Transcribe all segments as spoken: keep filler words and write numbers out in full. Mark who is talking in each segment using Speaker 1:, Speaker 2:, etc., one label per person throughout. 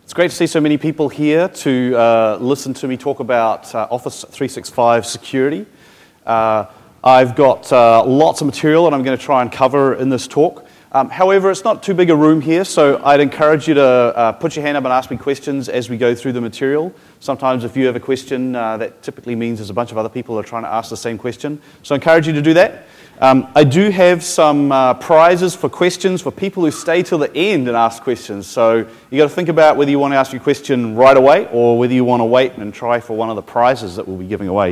Speaker 1: It's great to see so many people here to uh, listen to me talk about uh, Office three sixty-five security. Uh, I've got uh, lots of material that I'm going to try and cover in this talk. Um, however, it's not too big a room here, so I'd encourage you to uh, put your hand up and ask me questions as we go through the material. Sometimes if you have a question, uh, that typically means there's a bunch of other people that are trying to ask the same question. So I encourage you to do that. Um, I do have some uh, prizes for questions for people who stay till the end and ask questions. So you got to think about whether you want to ask your question right away or whether you want to wait and try for one of the prizes that we'll be giving away.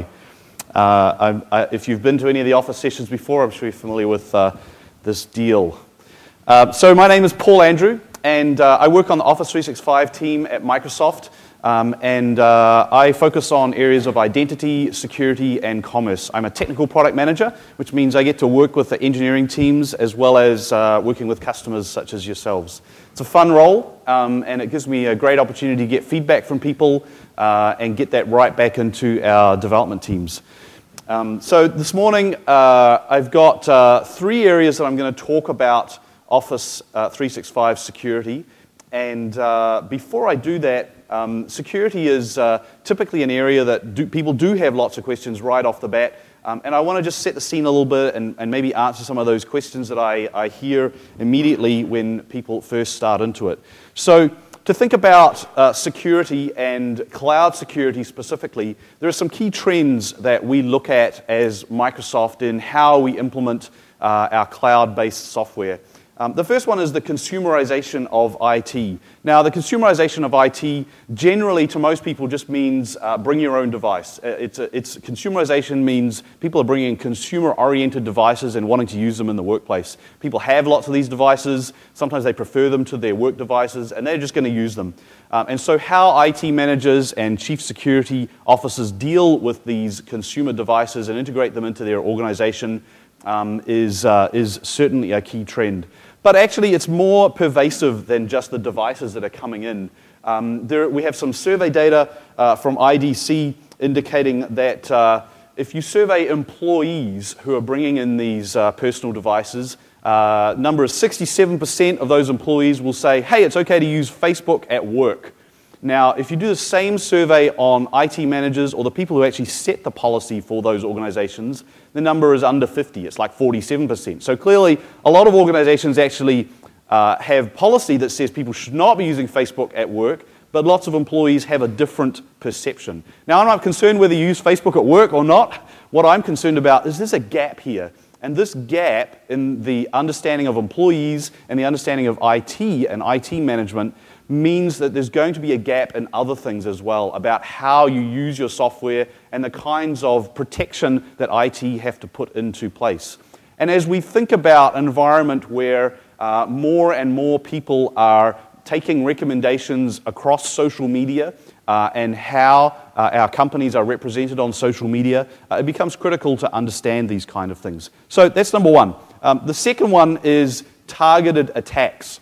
Speaker 1: Uh, I, I, if you've been to any of the Office sessions before, I'm sure you're familiar with uh, this deal. Uh, so my name is Paul Andrew, and uh, I work on the Office three sixty-five team at Microsoft, um, and uh, I focus on areas of identity, security, and commerce. I'm a technical product manager, which means I get to work with the engineering teams as well as uh, working with customers such as yourselves. It's a fun role, um, and it gives me a great opportunity to get feedback from people uh, and get that right back into our development teams. Um, so this morning, uh, I've got uh, three areas that I'm going to talk about Office uh, three sixty-five security, and uh, before I do that, um, security is uh, typically an area that do, people do have lots of questions right off the bat, um, and I want to just set the scene a little bit and, and maybe answer some of those questions that I, I hear immediately when people first start into it. So to think about uh, security and cloud security specifically, there are some key trends that we look at as Microsoft in how we implement uh, our cloud-based software. Um, the first one is the consumerization of I T. Now, the consumerization of I T generally to most people just means uh, bring your own device. It's, a, it's consumerization means people are bringing consumer-oriented devices and wanting to use them in the workplace. People have lots of these devices. Sometimes they prefer them to their work devices, and they're just going to use them. Um, and so how I T managers and chief security officers deal with these consumer devices and integrate them into their organization um, is, uh, is certainly a key trend. But actually, it's more pervasive than just the devices that are coming in. Um, there, we have some survey data uh, from I D C indicating that uh, if you survey employees who are bringing in these uh, personal devices, uh, number is sixty-seven percent of those employees will say, hey, it's okay to use Facebook at work. Now, if you do the same survey on I T managers or the people who actually set the policy for those organizations, the number is under fifty. It's like forty-seven percent. So clearly, a lot of organizations actually uh, have policy that says people should not be using Facebook at work, but lots of employees have a different perception. Now, I'm not concerned whether you use Facebook at work or not. What I'm concerned about is there's a gap here. And this gap in the understanding of employees and the understanding of I T and I T management means that there's going to be a gap in other things as well about how you use your software and the kinds of protection that I T have to put into place. And as we think about an environment where uh, more and more people are taking recommendations across social media uh, and how uh, our companies are represented on social media, uh, it becomes critical to understand these kind of things. So that's number one. Um, the second one is targeted attacks.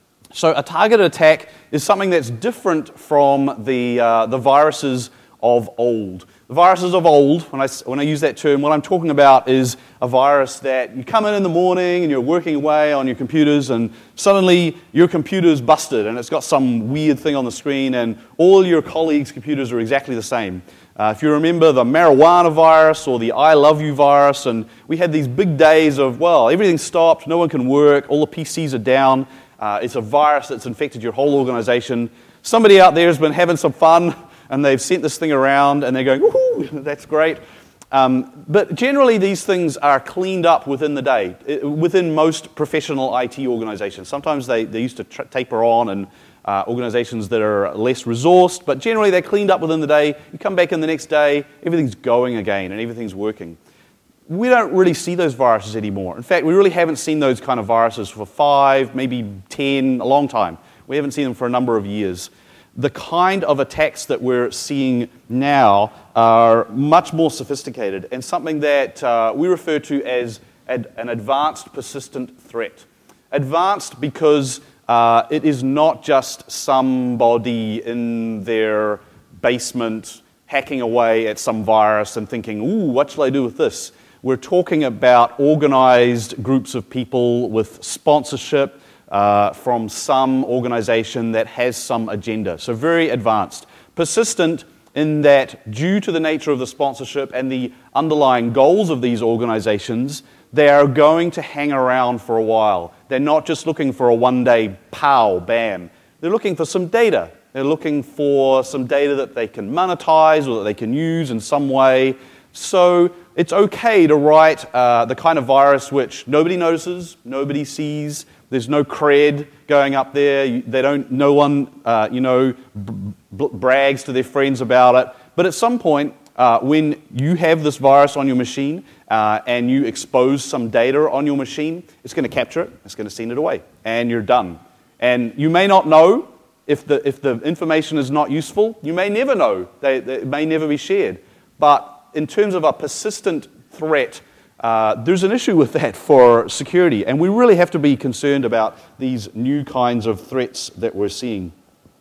Speaker 1: So a targeted attack is something that's different from the, uh, the viruses of old. The viruses of old, when I, when I use that term, what I'm talking about is a virus that you come in in the morning and you're working away on your computers and suddenly your computer's busted and it's got some weird thing on the screen and all your colleagues' computers are exactly the same. Uh, if you remember the marijuana virus or the I love you virus, and we had these big days of, well, everything's stopped, no one can work, all the P Cs are down. Uh, it's a virus that's infected your whole organization. Somebody out there has been having some fun, and they've sent this thing around, and they're going, woohoo, that's great. Um, but generally, these things are cleaned up within the day, within most professional I T organizations. Sometimes they, they used to tra- taper on, and uh, organizations that are less resourced, but generally they're cleaned up within the day. You come back in the next day, everything's going again, and everything's working. We don't really see those viruses anymore. In fact, we really haven't seen those kind of viruses for five, maybe ten, a long time. We haven't seen them for a number of years. The kind of attacks that we're seeing now are much more sophisticated and something that uh, we refer to as ad- an advanced persistent threat. Advanced because uh, it is not just somebody in their basement hacking away at some virus and thinking, ooh, what shall I do with this? We're talking about organized groups of people with sponsorship, uh, from some organization that has some agenda. So very advanced. Persistent in that, due to the nature of the sponsorship and the underlying goals of these organizations, they are going to hang around for a while. They're not just looking for a one-day pow, bam. They're looking for some data. They're looking for some data that they can monetize or that they can use in some way. So it's okay to write uh, the kind of virus which nobody notices, nobody sees. There's no cred going up there. They don't. No one, uh, you know, b- b- brags to their friends about it. But at some point, uh, when you have this virus on your machine uh, and you expose some data on your machine, it's going to capture it. It's going to send it away, and you're done. And you may not know if the if the information is not useful. You may never know. They, they, it may never be shared. But in terms of a persistent threat, uh, there's an issue with that for security, and we really have to be concerned about these new kinds of threats that we're seeing.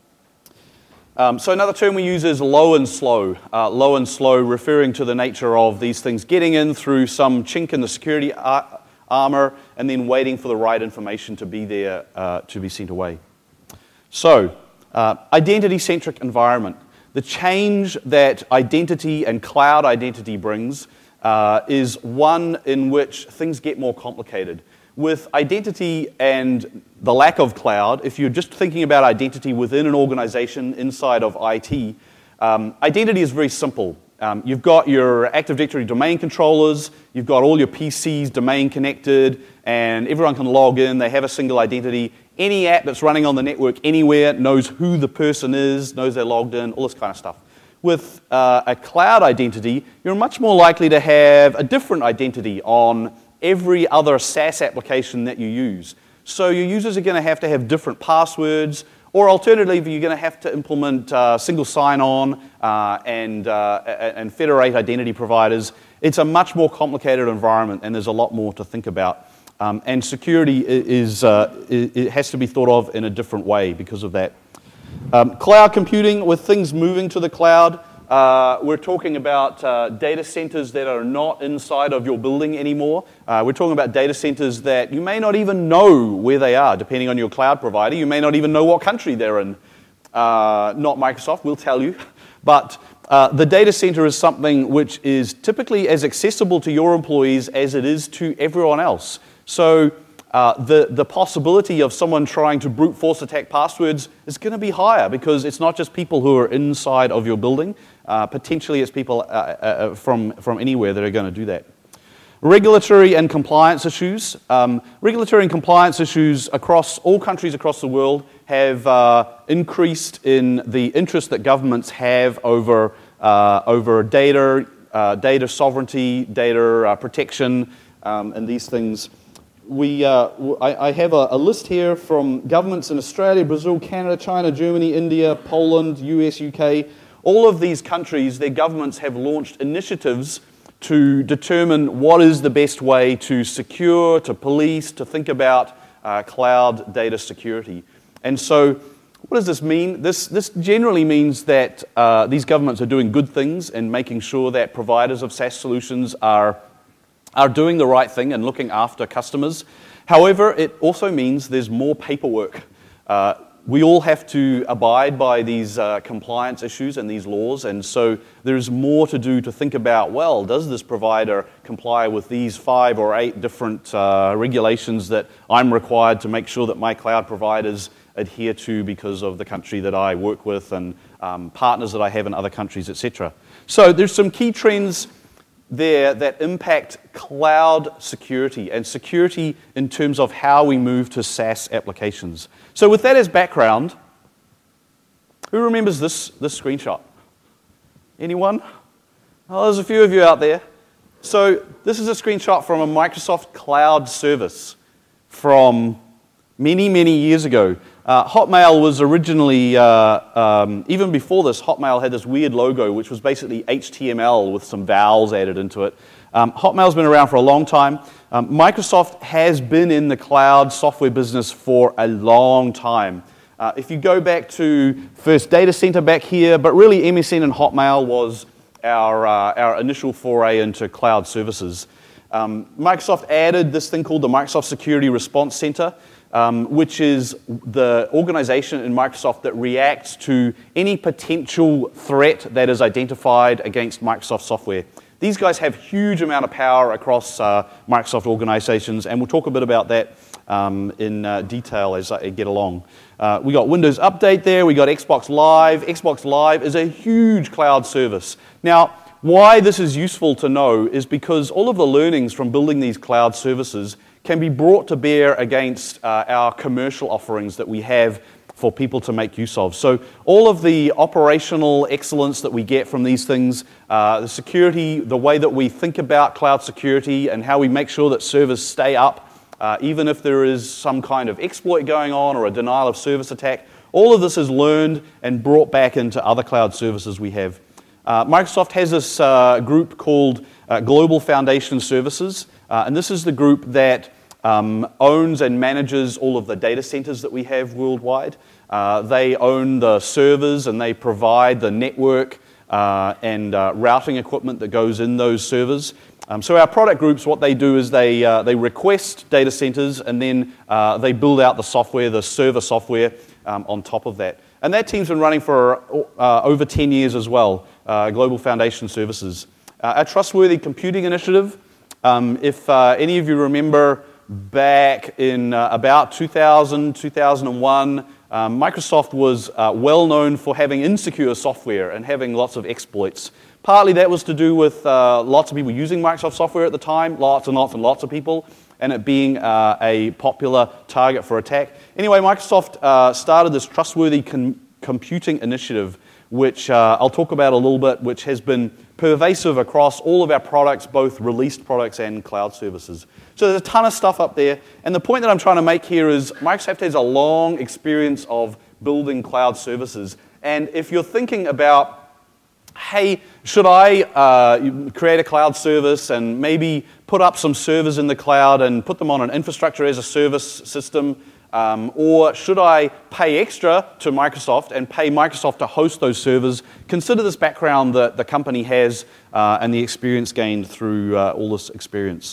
Speaker 1: Um, so another term we use is low and slow. Uh, low and slow, referring to the nature of these things getting in through some chink in the security ar- armor and then waiting for the right information to be there uh, to be sent away. So, uh, identity-centric environment. The change that identity and cloud identity brings uh, is one in which things get more complicated. With identity and the lack of cloud, if you're just thinking about identity within an organization inside of I T, um, identity is very simple. Um, you've got your Active Directory domain controllers, you've got all your P Cs domain connected, and everyone can log in, they have a single identity. Any app that's running on the network anywhere knows who the person is, knows they're logged in, all this kind of stuff. With uh, a cloud identity, you're much more likely to have a different identity on every other SaaS application that you use. So your users are going to have to have different passwords, or alternatively, you're going to have to implement uh, single sign-on uh, and, uh, and federate identity providers. It's a much more complicated environment, and there's a lot more to think about. Um, and security is, uh, it has to be thought of in a different way because of that. Um, cloud computing, with things moving to the cloud, uh, we're talking about uh, data centers that are not inside of your building anymore. Uh, we're talking about data centers that you may not even know where they are, depending on your cloud provider. You may not even know what country they're in. Uh, not Microsoft, we'll tell you. But uh, the data center is something which is typically as accessible to your employees as it is to everyone else. So uh, the, the possibility of someone trying to brute force attack passwords is going to be higher because it's not just people who are inside of your building. Uh, potentially it's people uh, uh, from, from anywhere that are going to do that. Regulatory and compliance issues. Um, regulatory and compliance issues across all countries across the world have uh, increased in the interest that governments have over, uh, over data, uh, data sovereignty, data uh, protection, um, and these things. We, uh, I, I have a, a list here from governments in Australia, Brazil, Canada, China, Germany, India, Poland, U S, U K. All of these countries, their governments have launched initiatives to determine what is the best way to secure, to police, to think about uh, cloud data security. And so what does this mean? This, this generally means that uh, these governments are doing good things and making sure that providers of SaaS solutions are are doing the right thing and looking after customers. However, it also means there's more paperwork. Uh, we all have to abide by these uh, compliance issues and these laws, and so there's more to do to think about, well, does this provider comply with these five or eight different uh, regulations that I'm required to make sure that my cloud providers adhere to because of the country that I work with and um, partners that I have in other countries, et cetera. So there's some key trends there that impact cloud security and security in terms of how we move to SaaS applications. So with that as background, who remembers this, this screenshot? Anyone? Oh, there's a few of you out there. So this is a screenshot from a Microsoft Cloud service from many, many years ago. Uh, Hotmail was originally, uh, um, even before this, Hotmail had this weird logo, which was basically H T M L with some vowels added into it. Um, Hotmail's been around for a long time. Um, Microsoft has been in the cloud software business for a long time. Uh, if you go back to first Data Center back here, but really M S N and Hotmail was our, uh, our initial foray into cloud services. Um, Microsoft added this thing called the Microsoft Security Response Center. um, which is the organization in Microsoft that reacts to any potential threat that is identified against Microsoft software. These guys have huge amount of power across uh, Microsoft organizations, and we'll talk a bit about that um, in uh, detail as I get along. Uh, we got Windows Update there, we got Xbox Live. Xbox Live is a huge cloud service. Now, why this is useful to know is because all of the learnings from building these cloud services can be brought to bear against uh, our commercial offerings that we have for people to make use of. So all of the operational excellence that we get from these things, uh, the security, the way that we think about cloud security and how we make sure that servers stay up, uh, even if there is some kind of exploit going on or a denial of service attack, all of this is learned and brought back into other cloud services we have. Uh, Microsoft has this uh, group called uh, Global Foundation Services, uh, and this is the group that Um, owns and manages all of the data centers that we have worldwide. Uh, they own the servers and they provide the network uh, and uh, routing equipment that goes in those servers. Um, so our product groups, what they do is they uh, they request data centers and then uh, they build out the software, the server software um, on top of that. And that team's been running for uh, over ten years as well, uh, Global Foundation Services. Uh, our Trustworthy Computing Initiative, um, if uh, any of you remember, back in uh, about two thousand, two thousand one, um, Microsoft was uh, well known for having insecure software and having lots of exploits. Partly that was to do with uh, lots of people using Microsoft software at the time, lots and lots and lots of people, and it being uh, a popular target for attack. Anyway, Microsoft uh, started this Trustworthy Com- Computing Initiative, which uh, I'll talk about a little bit, which has been pervasive across all of our products, both released products and cloud services. So there's a ton of stuff up there, and the point that I'm trying to make here is Microsoft has a long experience of building cloud services, and if you're thinking about, hey, should I uh, create a cloud service and maybe put up some servers in the cloud and put them on an infrastructure as a service system, Um, or should I pay extra to Microsoft and pay Microsoft to host those servers? Consider this background that the company has uh, and the experience gained through uh, all this experience.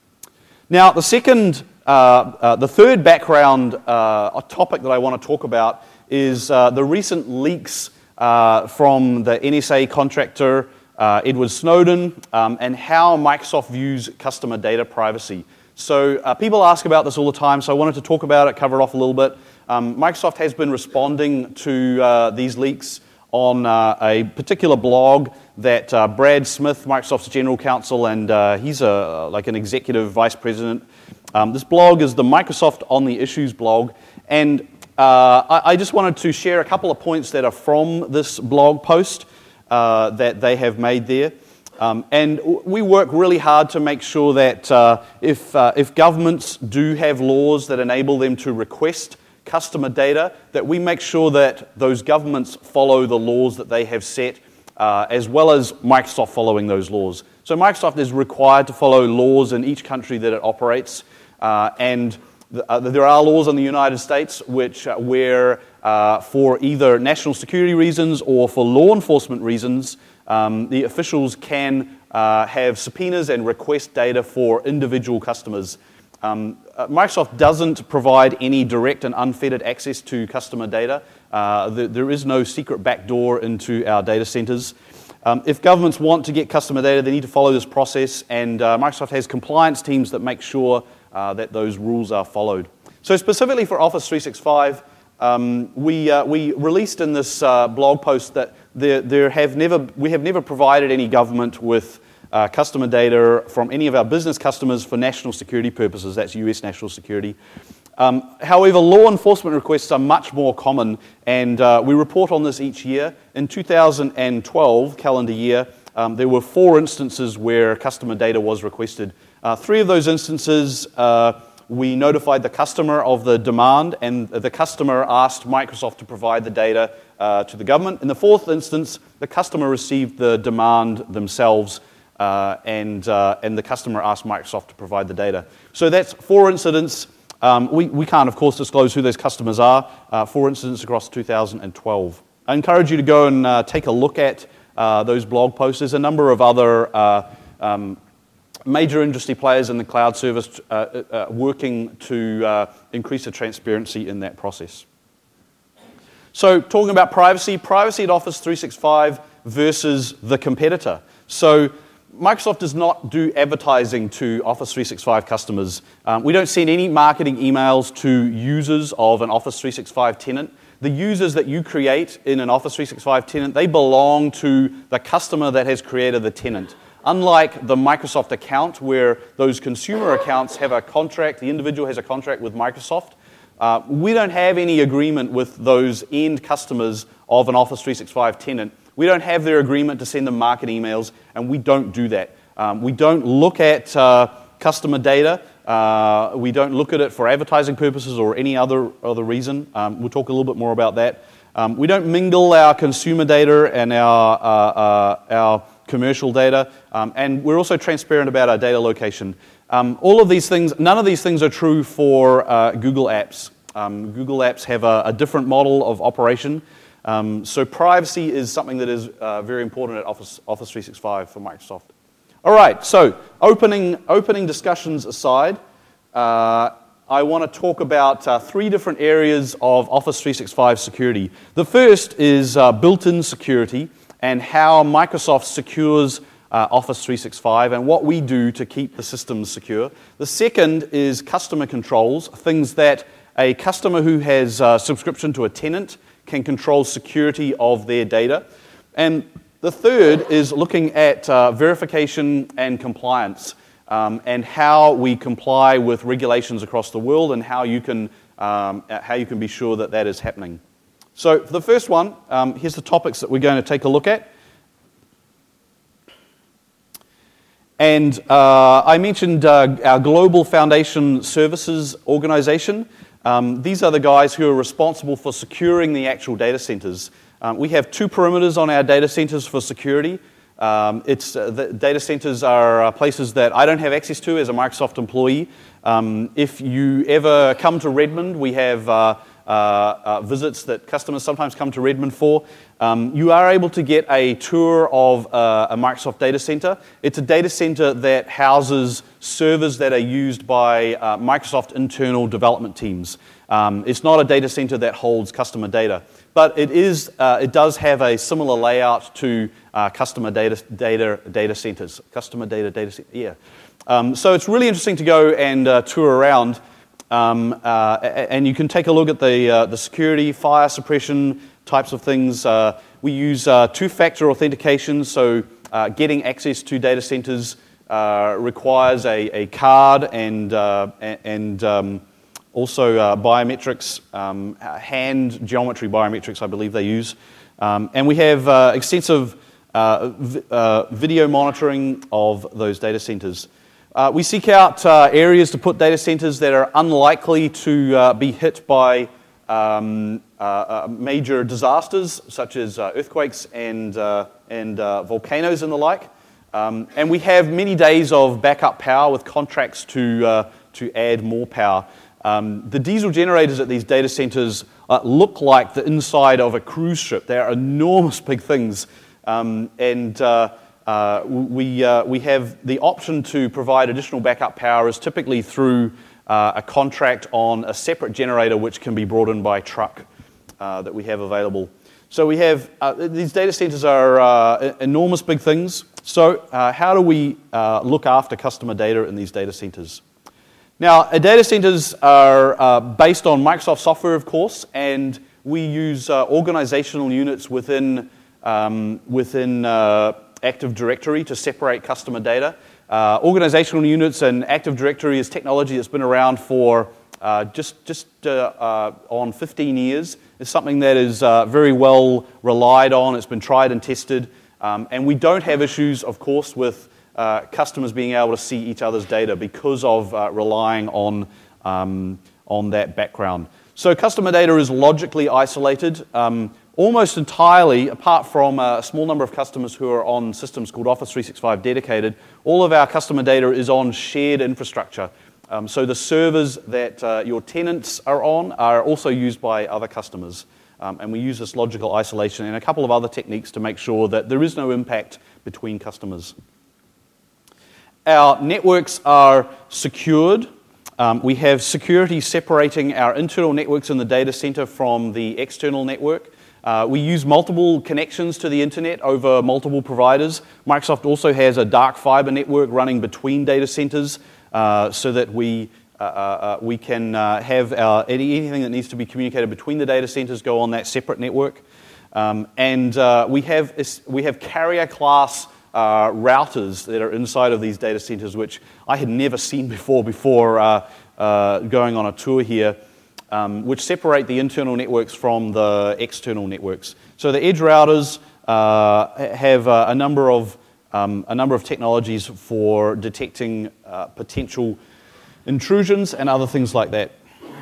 Speaker 1: Now, the second, uh, uh, the third background uh, topic that I want to talk about is uh, the recent leaks uh, from the N S A contractor uh, Edward Snowden um, and how Microsoft views customer data privacy. So uh, people ask about this all the time, so I wanted to talk about it, cover it off a little bit. Um, Microsoft has been responding to uh, these leaks on uh, a particular blog that uh, Brad Smith, Microsoft's general counsel, and uh, he's a, like an executive vice president. Um, this blog is the Microsoft on the Issues blog, and uh, I, I just wanted to share a couple of points that are from this blog post uh, that they have made there. Um, and we work really hard to make sure that uh, if, uh, if governments do have laws that enable them to request customer data, that we make sure that those governments follow the laws that they have set, uh, as well as Microsoft following those laws. So Microsoft is required to follow laws in each country that it operates, uh, and th- uh, there are laws in the United States which uh, where uh, for either national security reasons or for law enforcement reasons, Um, the officials can uh, have subpoenas and request data for individual customers. Um, uh, Microsoft doesn't provide any direct and unfettered access to customer data. Uh, the, there is no secret backdoor into our data centers. Um, if governments want to get customer data, they need to follow this process, and uh, Microsoft has compliance teams that make sure uh, that those rules are followed. So specifically for Office three sixty-five, Um, we uh, we released in this uh, blog post that there there have never we have never provided any government with uh, customer data from any of our business customers for national security purposes. That's U S national security. Um, however, law enforcement requests are much more common, and uh, we report on this each year. In two thousand twelve calendar year, um, there were four instances where customer data was requested. Uh, three of those instances. Uh, We notified the customer of the demand, and the customer asked Microsoft to provide the data uh, to the government. In the fourth instance, the customer received the demand themselves, uh, and uh, and the customer asked Microsoft to provide the data. So that's four incidents. Um, we, we can't, of course, disclose who those customers are. Uh, four incidents across two thousand twelve. I encourage you to go and uh, take a look at uh, those blog posts. There's a number of other uh, um, major industry players in the cloud service uh, uh, working to uh, increase the transparency in that process. So talking about privacy, privacy at Office three sixty-five versus the competitor. So Microsoft does not do advertising to Office three sixty-five customers. Um, we don't send any marketing emails to users of an Office three sixty-five tenant. The users that you create in an Office three sixty-five tenant, they belong to the customer that has created the tenant. Unlike the Microsoft account, where those consumer accounts have a contract, the individual has a contract with Microsoft, uh, we don't have any agreement with those end customers of an Office three sixty-five tenant. We don't have their agreement to send them marketing emails, and we don't do that. Um, we don't look at uh, customer data. Uh, we don't look at it for advertising purposes or any other, other reason. Um, we'll talk a little bit more about that. Um, we don't mingle our consumer data and our, uh, uh, our commercial data, um, and we're also transparent about our data location. Um, all of these things, none of these things are true for uh, Google Apps. Um, Google Apps have a, a different model of operation. Um, so privacy is something that is uh, very important at Office, Office three sixty-five for Microsoft. All right, so opening, opening discussions aside, uh, I want to talk about uh, three different areas of Office three sixty-five security. The first is uh, built-in security and how Microsoft secures uh, Office three sixty-five and what we do to keep the systems secure. The second is customer controls, things that a customer who has uh, subscription to a tenant can control security of their data. And the third is looking at uh, verification and compliance um, and how we comply with regulations across the world and how you can, um, how you can be sure that that is happening. So for the first one, um, here's the topics that we're going to take a look at. And uh, I mentioned uh, our Global Foundation Services organization. Um, these are the guys who are responsible for securing the actual data centers. Um, we have two perimeters on our data centers for security. Um, it's, uh, the data centers are uh, places that I don't have access to as a Microsoft employee. Um, if you ever come to Redmond, we have uh, uh, uh, visits that customers sometimes come to Redmond for. Um, you are able to get a tour of uh, a Microsoft data center. It's a data center that houses servers that are used by uh, Microsoft internal development teams. Um, it's not a data center that holds customer data, but it is. Uh, it does have a similar layout to uh, customer data data data centers. Customer data data center. Yeah. Um, so it's really interesting to go and uh, tour around, um, uh, and you can take a look at the uh, the security, fire suppression types of things. Uh, we use uh, two-factor authentication, so uh, getting access to data centers uh, requires a, a card and uh, and um, also uh, biometrics, um, hand geometry biometrics, I believe they use. Um, and we have uh, extensive uh, v- uh, video monitoring of those data centers. Uh, we seek out uh, areas to put data centers that are unlikely to uh, be hit by um, uh, uh, major disasters, such as uh, earthquakes and, uh, and uh, volcanoes and the like. Um, and we have many days of backup power with contracts to, uh, to add more power. Um, the diesel generators at these data centers uh, look like the inside of a cruise ship. They are enormous big things. Um, and uh, uh, we, uh, we have the option to provide additional backup power is typically through uh, a contract on a separate generator which can be brought in by truck uh, that we have available. So we have, uh, these data centers are uh, enormous big things. So uh, how do we uh, look after customer data in these data centers? Now, uh, data centers are uh, based on Microsoft software, of course, and we use uh, organizational units within, um, within uh, Active Directory to separate customer data. Uh, organizational units and Active Directory is technology that's been around for uh, just, just uh, uh, on fifteen years. It's something that is uh, very well relied on. It's been tried and tested. Um, and we don't have issues, of course, with uh, customers being able to see each other's data because of uh, relying on, um, on that background. So customer data is logically isolated um, almost entirely, apart from a small number of customers who are on systems called Office three sixty-five Dedicated. All of our customer data is on shared infrastructure. Um, so the servers that uh, your tenants are on are also used by other customers. Um, and we use this logical isolation and a couple of other techniques to make sure that there is no impact between customers. our networks are secured. Um, we have security separating our internal networks in the data center from the external network. Uh, we use multiple connections to the internet over multiple providers. Microsoft also has a dark fiber network running between data centers uh, so that we, uh, uh, we can uh, have our, any, anything that needs to be communicated between the data centers go on that separate network. Um, and uh, we have, we have carrier class uh, routers that are inside of these data centers, which I had never seen before, before uh, uh, going on a tour here. Um, which separate the internal networks from the external networks. So the edge routers uh, have uh, a number of um, a number of technologies for detecting uh, potential intrusions and other things like that.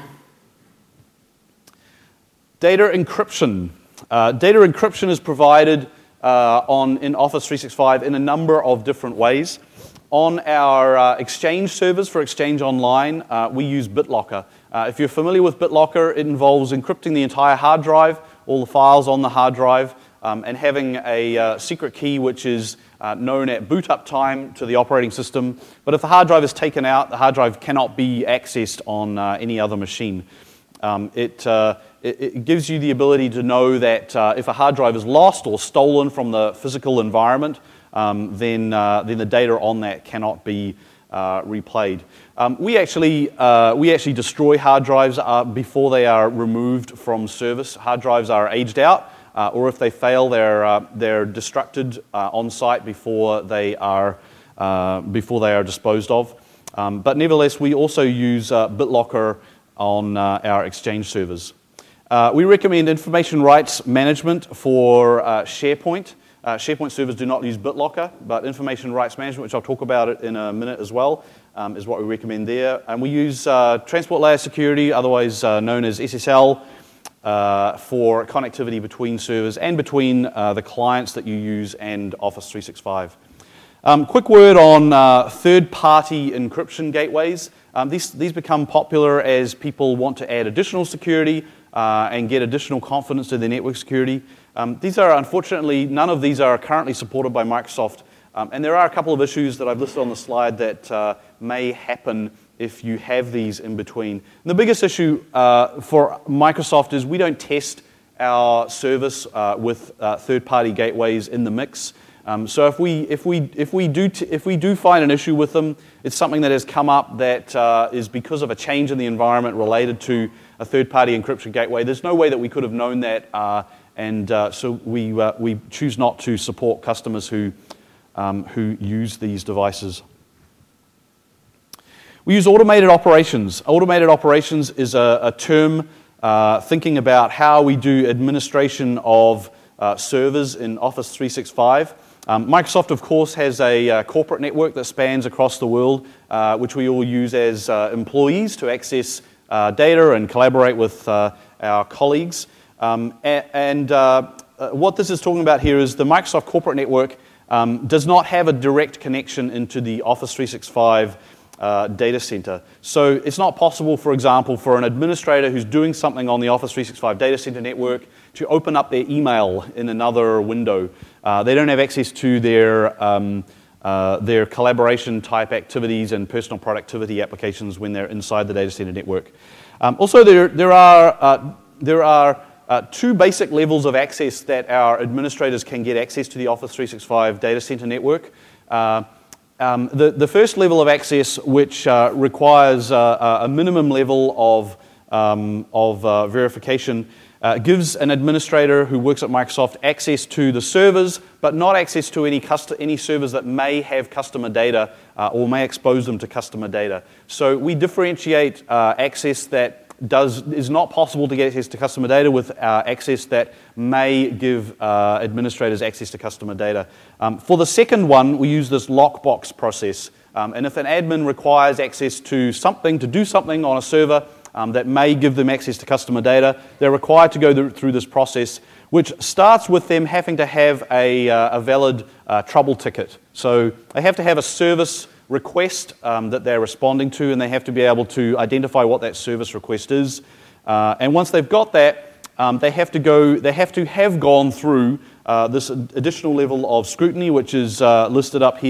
Speaker 1: Data encryption. Uh, data encryption is provided uh, on in Office three sixty-five in a number of different ways. On our uh, Exchange servers for Exchange Online, uh, we use BitLocker. Uh, if you're familiar with BitLocker, it involves encrypting the entire hard drive, all the files on the hard drive, um, and having a uh, secret key which is uh, known at boot up time to the operating system. But if the hard drive is taken out, the hard drive cannot be accessed on uh, any other machine. Um, it, uh, it, it gives you the ability to know that uh, if a hard drive is lost or stolen from the physical environment, um, then, uh, then the data on that cannot be uh, replayed. Um, we, actually, uh, we actually destroy hard drives uh, before they are removed from service. Hard drives are aged out, uh, or if they fail, they're, uh, they're destructed uh, on site before they are, uh, before they are disposed of. Um, but nevertheless, we also use uh, BitLocker on uh, our Exchange servers. Uh, we recommend information rights management for uh, SharePoint. Uh, SharePoint servers do not use BitLocker, but information rights management, which I'll talk about it in a minute as well, um, is what we recommend there. And we use uh, transport layer security, otherwise uh, known as S S L, uh, for connectivity between servers and between uh, the clients that you use and Office three sixty-five. Um, quick word on uh, third-party encryption gateways. Um, these, these become popular as people want to add additional security uh, and get additional confidence to their network security. Um, these are, unfortunately, none of these are currently supported by Microsoft. Um, and there are a couple of issues that I've listed on the slide that uh, may happen if you have these in between. And the biggest issue uh, for Microsoft is we don't test our service uh, with uh, third-party gateways in the mix. Um, so if we if we if we do t if we do find an issue with them, it's something that has come up that uh, is because of a change in the environment related to a third-party encryption gateway. There's no way that we could have known that, uh, and uh, so we uh, we choose not to support customers who um, who use these devices. We use automated operations. Automated operations is a, a term uh, thinking about how we do administration of uh, servers in Office three sixty-five. Um, Microsoft, of course, has a uh, corporate network that spans across the world, uh, which we all use as uh, employees to access uh, data and collaborate with uh, our colleagues. Um, and and uh, uh, what this is talking about here is the Microsoft corporate network um, does not have a direct connection into the Office three sixty-five uh, data center. So it's not possible, for example, for an administrator who's doing something on the Office three sixty-five data center network to open up their email in another window. Uh, they don't have access to their, um, uh, their collaboration type activities and personal productivity applications when they're inside the data center network. Um, also, there, there are, uh, there are uh, two basic levels of access that our administrators can get access to the Office three sixty-five data center network. Uh, um, the, the first level of access, which uh, requires uh, a minimum level of, um, of uh, verification, Uh, gives an administrator who works at Microsoft access to the servers, but not access to any, any servers that may have customer data uh, or may expose them to customer data. So we differentiate uh, access that does, is not possible to get access to customer data with uh, access that may give uh, administrators access to customer data. Um, for the second one, we use this lockbox process. Um, and if an admin requires access to something, to do something on a server, Um, that may give them access to customer data, they're required to go th through this process, which starts with them having to have a, uh, a valid uh, trouble ticket. So they have to have a service request um, that they're responding to, and they have to be able to identify what that service request is. Uh, and once they've got that, um, they have to go. They have to have gone through uh, this additional level of scrutiny, which is uh, listed up here.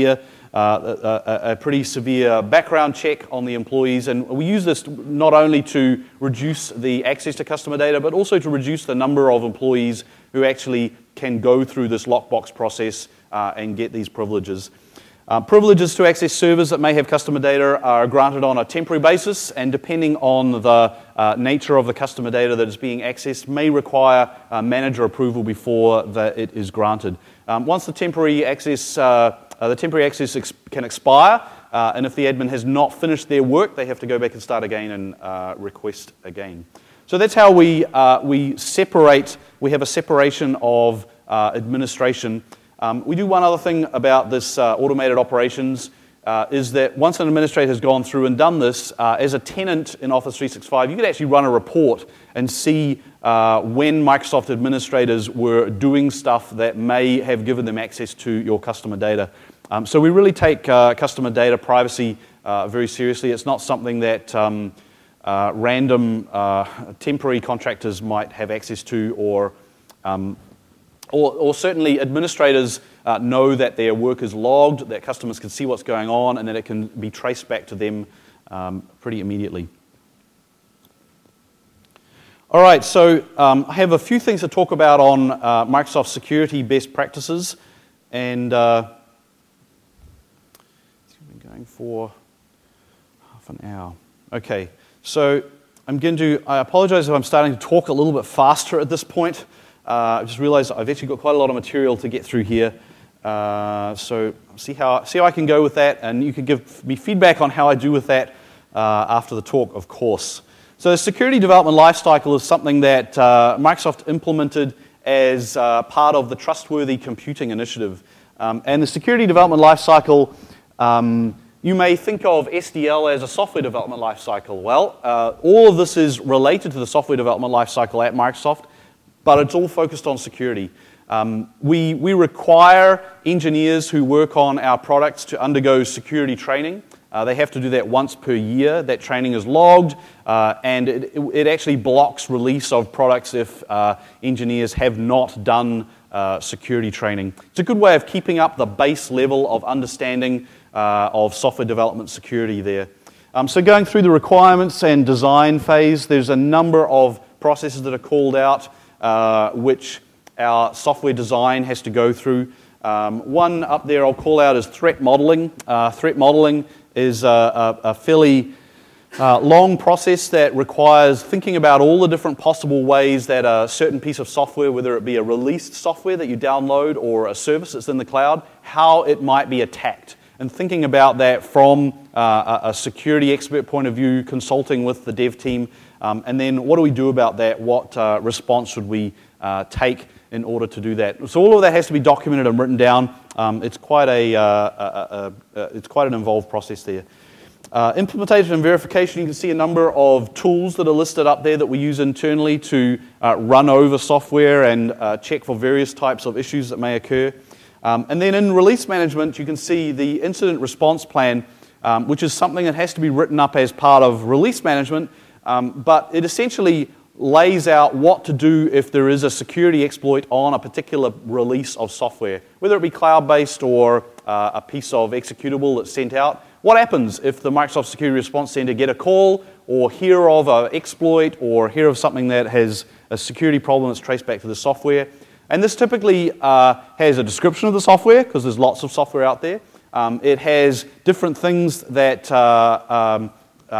Speaker 1: uh, a, a pretty severe background check on the employees. And we use this not only to reduce the access to customer data, but also to reduce the number of employees who actually can go through this lockbox process uh, and get these privileges. Uh, privileges to access servers that may have customer data are granted on a temporary basis, and depending on the uh, nature of the customer data that is being accessed, may require uh, manager approval before that it is granted. Um, once the temporary access, uh, uh, the temporary access ex- can expire, uh, and if the admin has not finished their work, they have to go back and start again and uh, request again. So that's how we uh, we separate. We have a separation of uh, administration. Um, we do one other thing about this uh, automated operations, uh, is that once an administrator has gone through and done this, uh, as a tenant in Office three sixty-five, you could actually run a report and see uh, when Microsoft administrators were doing stuff that may have given them access to your customer data. Um, so we really take uh, customer data privacy uh, very seriously. It's not something that um, uh, random uh, temporary contractors might have access to, or um, Or, or certainly administrators uh, know that their work is logged, that customers can see what's going on, and that it can be traced back to them um, pretty immediately. All right, so um, I have a few things to talk about on uh, Microsoft security best practices, and uh, we've been going for half an hour. Okay, so I'm going to, I apologize if I'm starting to talk a little bit faster at this point. Uh, I just realized I've actually got quite a lot of material to get through here. Uh, so see how, see how I can go with that, and you can give me feedback on how I do with that uh, after the talk, of course. So the security development lifecycle is something that uh, Microsoft implemented as uh, part of the Trustworthy Computing Initiative. Um, and the security development lifecycle, um, you may think of S D L as a software development lifecycle. Well, uh, all of this is related to the software development lifecycle at Microsoft, but it's all focused on security. Um, we, we require engineers who work on our products to undergo security training. Uh, they have to do that once per year. That training is logged, uh, and it, it actually blocks release of products if uh, engineers have not done uh, security training. It's a good way of keeping up the base level of understanding uh, of software development security there. Um, so going through the requirements and design phase, there's a number of processes that are called out, Uh, which our software design has to go through. Um, one up there I'll call out is threat modeling. Uh, threat modeling is a, a, a fairly uh, long process that requires thinking about all the different possible ways that a certain piece of software, whether it be a released software that you download or a service that's in the cloud, how it might be attacked. And thinking about that from uh, a, a security expert point of view, consulting with the dev team. Um, and then what do we do about that? What uh, response should we uh, take in order to do that? So all of that has to be documented and written down. Um, it's quite a, uh, a, a, a it's quite an involved process there. Uh, implementation and verification. You can see a number of tools that are listed up there that we use internally to uh, run over software and uh, check for various types of issues that may occur. Um, and then in release management, you can see the incident response plan, um, which is something that has to be written up as part of release management. Um, but it essentially lays out what to do if there is a security exploit on a particular release of software, whether it be cloud-based or uh, a piece of executable that's sent out. What happens if the Microsoft Security Response Center get a call or hear of an exploit or hear of something that has a security problem that's traced back to the software? And this typically uh, has a description of the software, because there's lots of software out there. Um, it has different things that uh, um,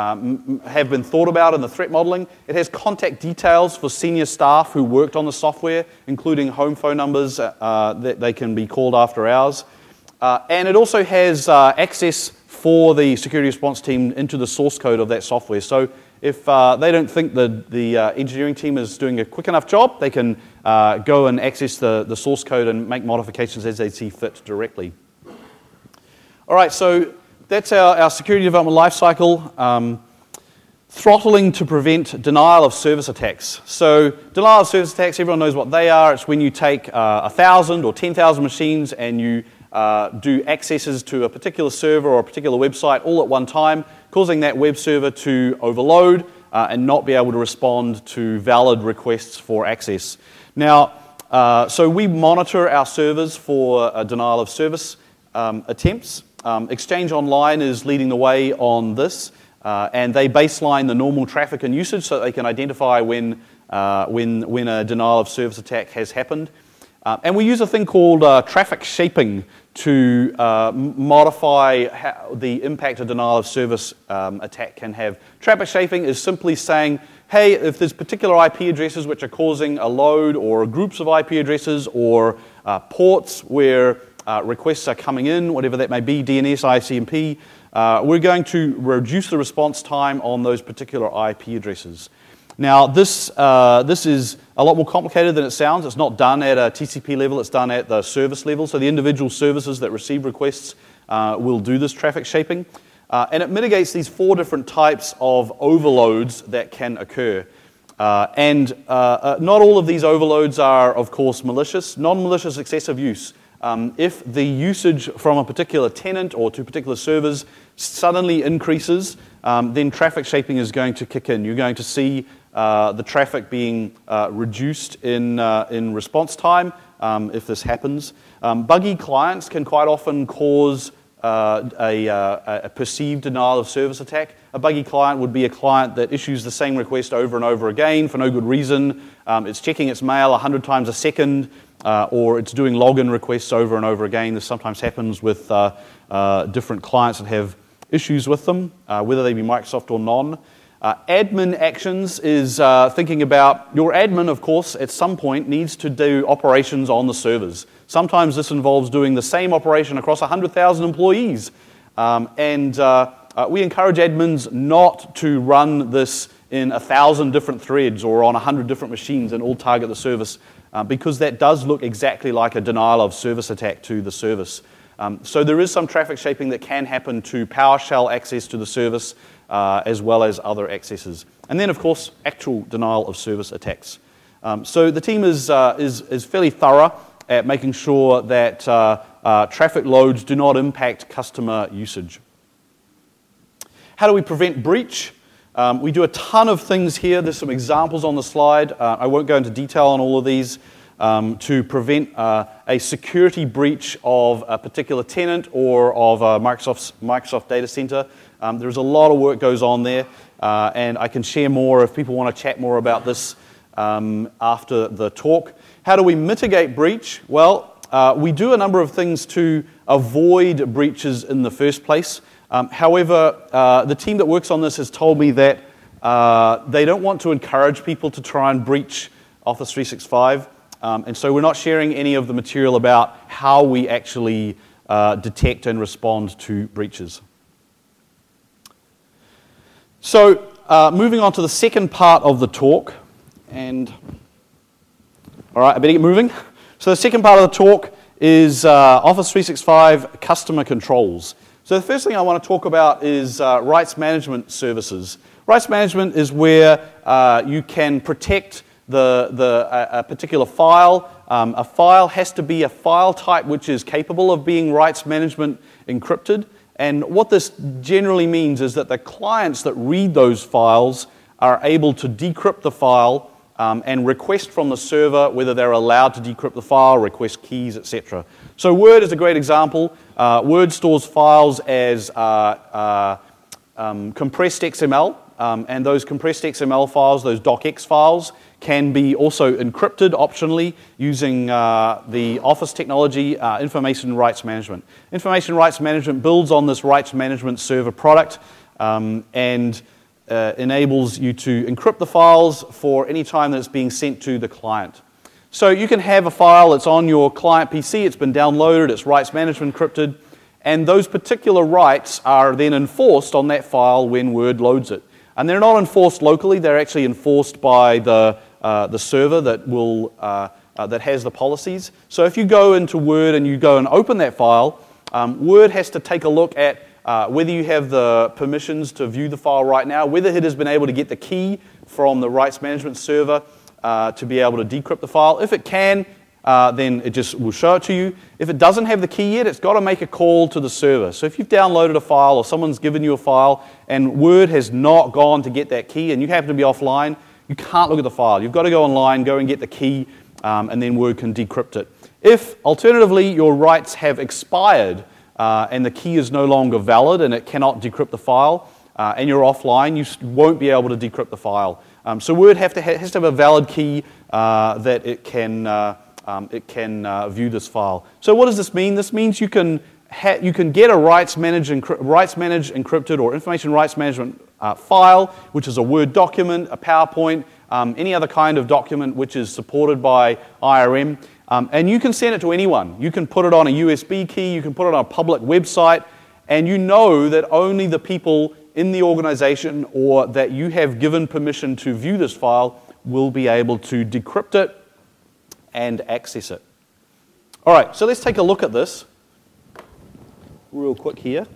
Speaker 1: Um, have been thought about in the threat modeling. It has contact details for senior staff who worked on the software, including home phone numbers uh, that they can be called after hours. Uh, and it also has uh, access for the security response team into the source code of that software. So if uh, they don't think the, the uh, engineering team is doing a quick enough job, they can uh, go and access the, the source code and make modifications as they see fit directly. All right, so that's our, our security development lifecycle. Um, throttling to prevent denial of service attacks. So denial of service attacks, everyone knows what they are. It's when you take uh, one thousand or ten thousand machines and you uh, do accesses to a particular server or a particular website all at one time, causing that web server to overload uh, and not be able to respond to valid requests for access. Now, uh, so we monitor our servers for uh, denial of service um, attempts. Um, Exchange Online is leading the way on this, uh, and they baseline the normal traffic and usage so that they can identify when, uh, when, when a denial of service attack has happened. Uh, and we use a thing called uh, traffic shaping to uh, modify how the impact a denial of service um, attack can have. Traffic shaping is simply saying, hey, if there's particular I P addresses which are causing a load, or groups of I P addresses, or uh, ports where uh, requests are coming in, whatever that may be, D N S, I C M P, uh, we're going to reduce the response time on those particular I P addresses. Now, this, uh, this is a lot more complicated than it sounds. It's not done at a T C P level, it's done at the service level. So the individual services that receive requests uh, will do this traffic shaping. Uh, and it mitigates these four different types of overloads that can occur. Uh, and uh, uh, not all of these overloads are, of course, malicious. Non-malicious excessive use. Um, if the usage from a particular tenant or to particular servers suddenly increases, um, then traffic shaping is going to kick in. You're going to see uh, the traffic being uh, reduced in, uh, in response time um, if this happens. Um, buggy clients can quite often cause uh, a, uh, a perceived denial of service attack. A buggy client would be a client that issues the same request over and over again for no good reason. Um, it's checking its mail one hundred times a second. Uh, or it's doing login requests over and over again. This sometimes happens with uh, uh, different clients that have issues with them, uh, whether they be Microsoft or non. Uh, admin actions is uh, thinking about your admin, of course, at some point needs to do operations on the servers. Sometimes this involves doing the same operation across one hundred thousand employees. Um, and uh, uh, we encourage admins not to run this in one thousand different threads or on one hundred different machines and all target the service. Uh, because that does look exactly like a denial of service attack to the service. Um, so there is some traffic shaping that can happen to PowerShell access to the service uh, as well as other accesses. And then, of course, actual denial of service attacks. Um, so the team is, uh, is, is fairly thorough at making sure that uh, uh, traffic loads do not impact customer usage. How do we prevent breach? Um, we do a ton of things here. There's some examples on the slide. Uh, I won't go into detail on all of these. Um, to prevent uh, a security breach of a particular tenant or of a Microsoft's, Microsoft data center. Um, there's a lot of work goes on there, uh, and I can share more if people want to chat more about this um, after the talk. How do we mitigate breach? Well, uh, we do a number of things to avoid breaches in the first place. Um, however, uh, the team that works on this has told me that uh, they don't want to encourage people to try and breach Office three sixty-five, um, and so we're not sharing any of the material about how we actually uh, detect and respond to breaches. So, uh, moving on to the second part of the talk, and all right, I better get moving. So the second part of the talk is uh, Office three sixty-five customer controls. So the first thing I want to talk about is uh, rights management services. Rights management is where uh, you can protect the, the, a, a particular file. Um, a file has to be a file type which is capable of being rights management encrypted. And what this generally means is that the clients that read those files are able to decrypt the file um, and request from the server whether they're allowed to decrypt the file, request keys, et cetera. So Word is a great example. Uh, Word stores files as uh, uh, um, compressed X M L, um, and those compressed X M L files, those docx files, can be also encrypted optionally using uh, the Office technology, uh, Information Rights Management. Information Rights Management builds on this Rights Management Server product um, and uh, enables you to encrypt the files for any time that it's being sent to the client. So you can have a file that's on your client P C, it's been downloaded, it's rights management encrypted, and those particular rights are then enforced on that file when Word loads it. And they're not enforced locally, they're actually enforced by the, uh, the server that, will, uh, uh, that has the policies. So if you go into Word and you go and open that file, um, Word has to take a look at uh, whether you have the permissions to view the file right now, whether it has been able to get the key from the rights management server Uh, to be able to decrypt the file. If it can, uh, then it just will show it to you. If it doesn't have the key yet, it's got to make a call to the server. So if you've downloaded a file or someone's given you a file and Word has not gone to get that key and you happen to be offline, you can't look at the file. You've got to go online, go and get the key, um, and then Word can decrypt it. If, alternatively, your rights have expired uh, and the key is no longer valid and it cannot decrypt the file, uh, and you're offline, you won't be able to decrypt the file. Um, so Word have to ha has to have a valid key uh, that it can, uh, um, it can uh, view this file. So what does this mean? This means you can, ha you can get a rights managed, rights managed encrypted or information rights management uh, file, which is a Word document, a PowerPoint, um, any other kind of document which is supported by I R M, um, and you can send it to anyone. You can put it on a U S B key, you can put it on a public website, and you know that only the people in the organization or that you have given permission to view this file will be able to decrypt it and access it. All right, so let's take a look at this real quick here.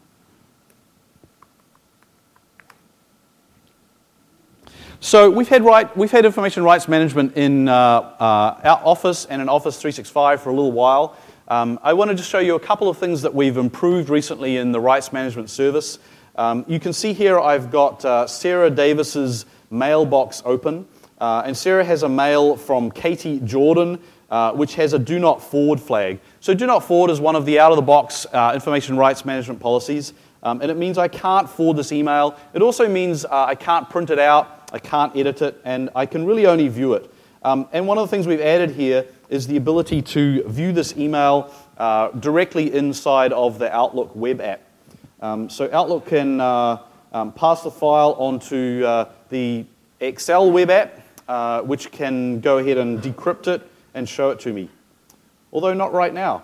Speaker 1: So we've had, right, we've had information rights management in uh, uh, our Office and in Office three sixty-five for a little while. Um, I wanted to show you a couple of things that we've improved recently in the rights management service. Um, you can see here I've got uh, Sarah Davis's mailbox open, uh, and Sarah has a mail from Katie Jordan, uh, which has a do not forward flag. So do not forward is one of the out-of-the-box uh, information rights management policies, um, and it means I can't forward this email. It also means uh, I can't print it out, I can't edit it, and I can really only view it. Um, and one of the things we've added here is the ability to view this email uh, directly inside of the Outlook web app. Um, so Outlook can uh, um, pass the file onto uh, the Excel web app, uh, which can go ahead and decrypt it and show it to me, although not right now.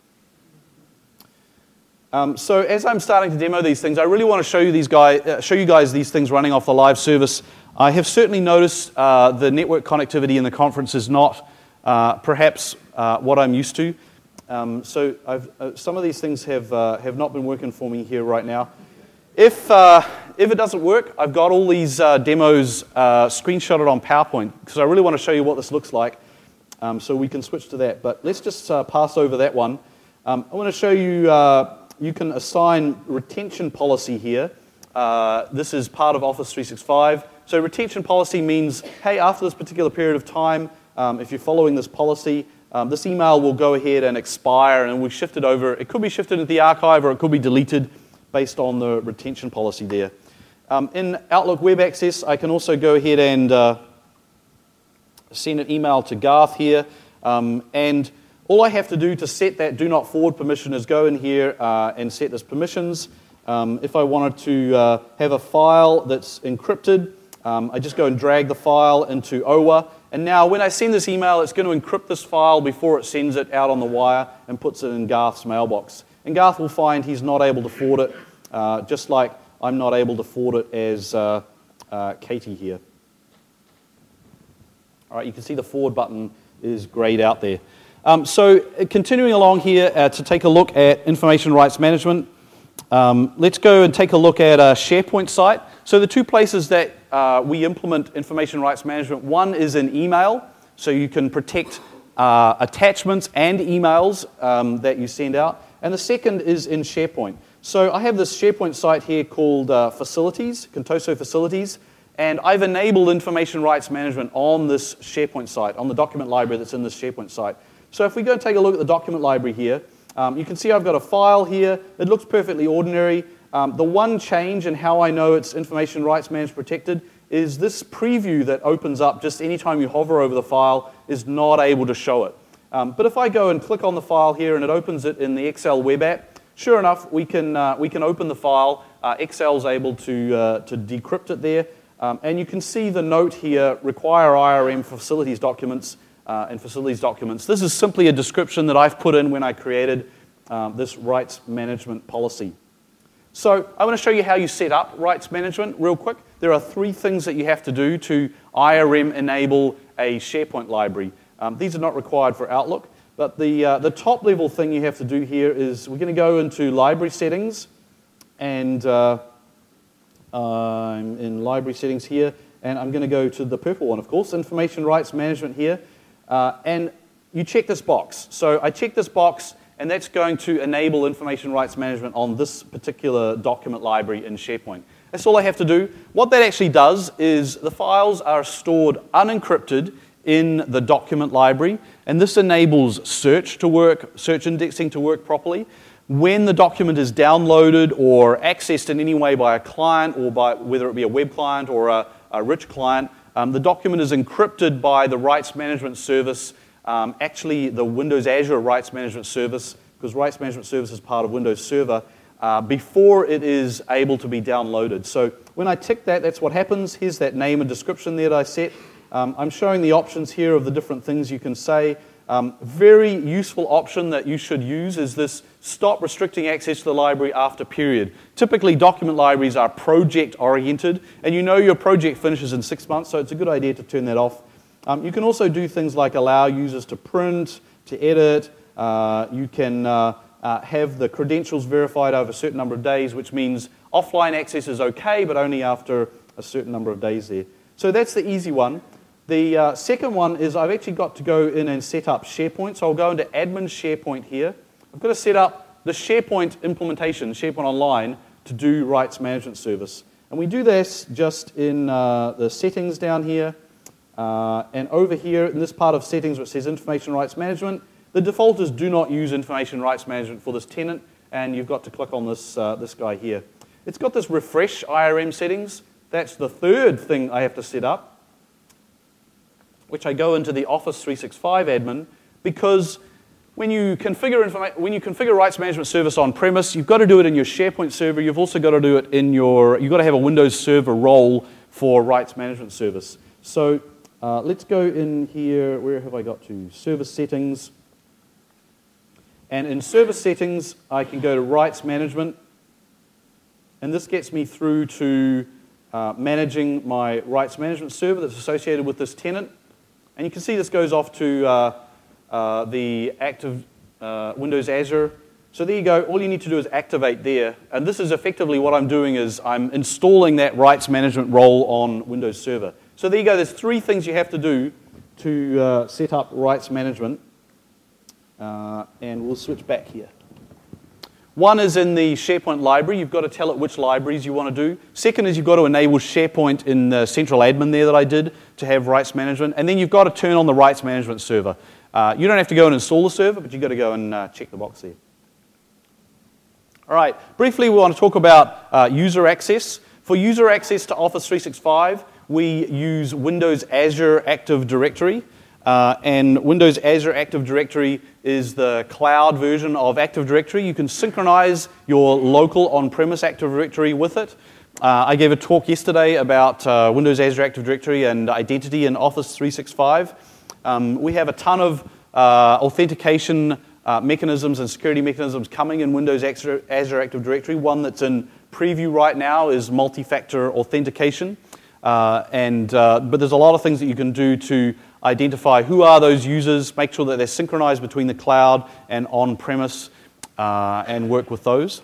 Speaker 1: Um, so as I'm starting to demo these things, I really want to show you, these guys, uh, show you guys these things running off the live service. I have certainly noticed uh, the network connectivity in the conference is not uh, perhaps uh, what I'm used to. Um, so I've, uh, some of these things have, uh, have not been working for me here right now. If, uh, if it doesn't work, I've got all these uh, demos uh, screenshotted on PowerPoint because I really want to show you what this looks like. Um, so we can switch to that. But let's just uh, pass over that one. Um, I want to show you, uh, you can assign retention policy here. Uh, this is part of Office three sixty-five. So retention policy means, hey, after this particular period of time, um, if you're following this policy, Um, this email will go ahead and expire and we'll shift it over. It could be shifted into the archive or it could be deleted based on the retention policy there. Um, in Outlook Web Access, I can also go ahead and uh, send an email to Garth here. Um, and all I have to do to set that do not forward permission is go in here uh, and set this permissions. Um, if I wanted to uh, have a file that's encrypted, um, I just go and drag the file into O W A. And now when I send this email, it's going to encrypt this file before it sends it out on the wire and puts it in Garth's mailbox. And Garth will find he's not able to forward it, uh, just like I'm not able to forward it as uh, uh, Katie here. All right, you can see the forward button is grayed out there. Um, so uh, continuing along here uh, to take a look at information rights management, um, let's go and take a look at a SharePoint site. So the two places that uh, we implement information rights management, one is in email, so you can protect uh, attachments and emails um, that you send out, and the second is in SharePoint. So I have this SharePoint site here called uh, Facilities, Contoso Facilities, and I've enabled information rights management on this SharePoint site, on the document library that's in this SharePoint site. So if we go and take a look at the document library here, um, you can see I've got a file here. It looks perfectly ordinary. Um, the one change in how I know it's information rights management protected is this preview that opens up just anytime you hover over the file is not able to show it. Um, but if I go and click on the file here and it opens it in the Excel web app, sure enough, we can, uh, we can open the file. Uh, Excel's able to, uh, to decrypt it there. Um, and you can see the note here, require I R M for facilities documents uh, and facilities documents. This is simply a description that I've put in when I created um, this rights management policy. So I want to show you how you set up rights management real quick. There are three things that you have to do to I R M enable a SharePoint library. Um, these are not required for Outlook, but the, uh, the top level thing you have to do here is we're going to go into library settings, and uh, I'm in library settings here, and I'm going to go to the purple one, of course, information rights management here, uh, and you check this box. So I check this box, and that's going to enable information rights management on this particular document library in SharePoint. That's all I have to do. What that actually does is the files are stored unencrypted in the document library, and this enables search to work, search indexing to work properly. when the document is downloaded or accessed in any way by a client, or by whether it be a web client or a, a rich client, um, the document is encrypted by the rights management service, um, actually the Windows Azure Rights Management Service, because Rights Management Service is part of Windows Server, uh, before it is able to be downloaded. So when I tick that, that's what happens. Here's that name and description there that I set. Um, I'm showing the options here of the different things you can say. Um, very useful option that you should use is this stop restricting access to the library after period. Typically, document libraries are project-oriented, and you know your project finishes in six months, so it's a good idea to turn that off. Um, you can also do things like allow users to print, to edit. Uh, you can uh, uh, have the credentials verified over a certain number of days, which means offline access is okay, but only after a certain number of days there. So that's the easy one. The uh, second one is I've actually got to go in and set up SharePoint. So I'll go into Admin SharePoint here. I've got to set up the SharePoint implementation, SharePoint Online, to do Rights Management Service. And we do this just in uh, the settings down here. Uh, and over here, in this part of settings where it says Information Rights Management, the default is do not use Information Rights Management for this tenant. And you've got to click on this, uh, this guy here. It's got this refresh I R M settings. That's the third thing I have to set up, which I go into the Office three sixty-five admin, because when you configure informa- when you configure Rights Management Service on premise, you've got to do it in your SharePoint server. You've also got to do it in your. You've got to have a Windows Server role for Rights Management Service. So uh, let's go in here. Where have I got to? Service settings. And in service settings, I can go to Rights Management, and this gets me through to uh, managing my Rights Management Server that's associated with this tenant. And you can see this goes off to uh, uh, the active uh, Windows Azure. So there you go. All you need to do is activate there. And this is effectively what I'm doing is I'm installing that rights management role on Windows Server. So there you go. There's three things you have to do to uh, set up rights management. Uh, and we'll switch back here. One is in the SharePoint library. You've got to tell it which libraries you want to do. Second is you've got to enable SharePoint in the central admin there that I did to have rights management. And then you've got to turn on the rights management server. Uh, you don't have to go and install the server, but you've got to go and uh, check the box there. All right, briefly we want to talk about uh, user access. For user access to Office three sixty-five, we use Windows Azure Active Directory. Uh, and Windows Azure Active Directory is the cloud version of Active Directory. You can synchronize your local on-premise Active Directory with it. Uh, I gave a talk yesterday about uh, Windows Azure Active Directory and identity in Office three sixty-five. Um, we have a ton of uh, authentication uh, mechanisms and security mechanisms coming in Windows Azure Active Directory. One that's in preview right now is multi-factor authentication. Uh, and, uh, but there's a lot of things that you can do to identify who are those users, make sure that they're synchronized between the cloud and on-premise, uh, and work with those.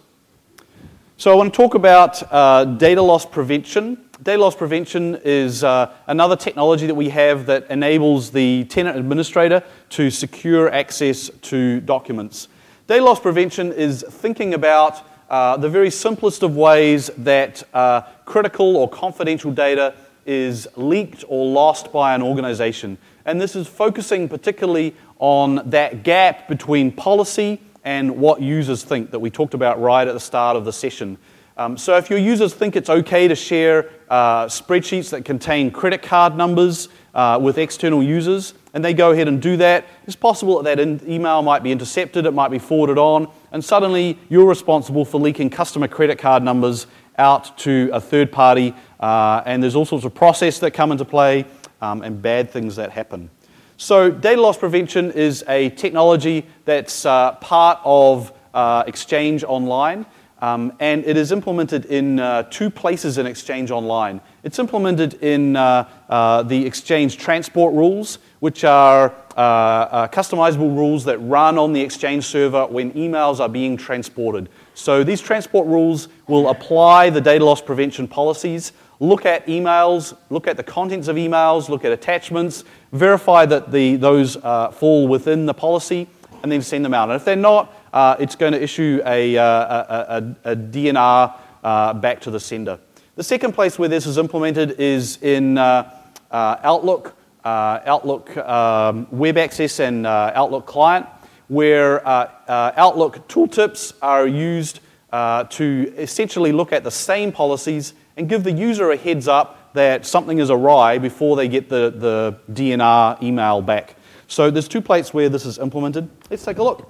Speaker 1: So I want to talk about uh, data loss prevention. Data loss prevention is uh, another technology that we have that enables the tenant administrator to secure access to documents. Data loss prevention is thinking about uh, the very simplest of ways that uh, critical or confidential data is leaked or lost by an organization. And this is focusing particularly on that gap between policy and what users think that we talked about right at the start of the session. Um, so if your users think it's okay to share uh, spreadsheets that contain credit card numbers uh, with external users, and they go ahead and do that, it's possible that that email might be intercepted, it might be forwarded on, and suddenly you're responsible for leaking customer credit card numbers out to a third party, uh, and there's all sorts of process that come into play, um, and bad things that happen. So data loss prevention is a technology that's uh, part of uh, Exchange Online, um, and it is implemented in uh, two places in Exchange Online. It's implemented in uh, uh, the Exchange transport rules, which are uh, uh, customizable rules that run on the Exchange server when emails are being transported. So these transport rules will apply the data loss prevention policies, look at emails, look at the contents of emails, look at attachments, verify that the, those uh, fall within the policy, and then send them out. And if they're not, uh, it's going to issue a, uh, a, a, a D N R uh, back to the sender. The second place where this is implemented is in uh, uh, Outlook, uh, Outlook um, Web Access and uh, Outlook Client, where uh, uh, Outlook tooltips are used uh, to essentially look at the same policies and give the user a heads up that something is awry before they get the, the D N R email back. So there's two places where this is implemented. Let's take a look.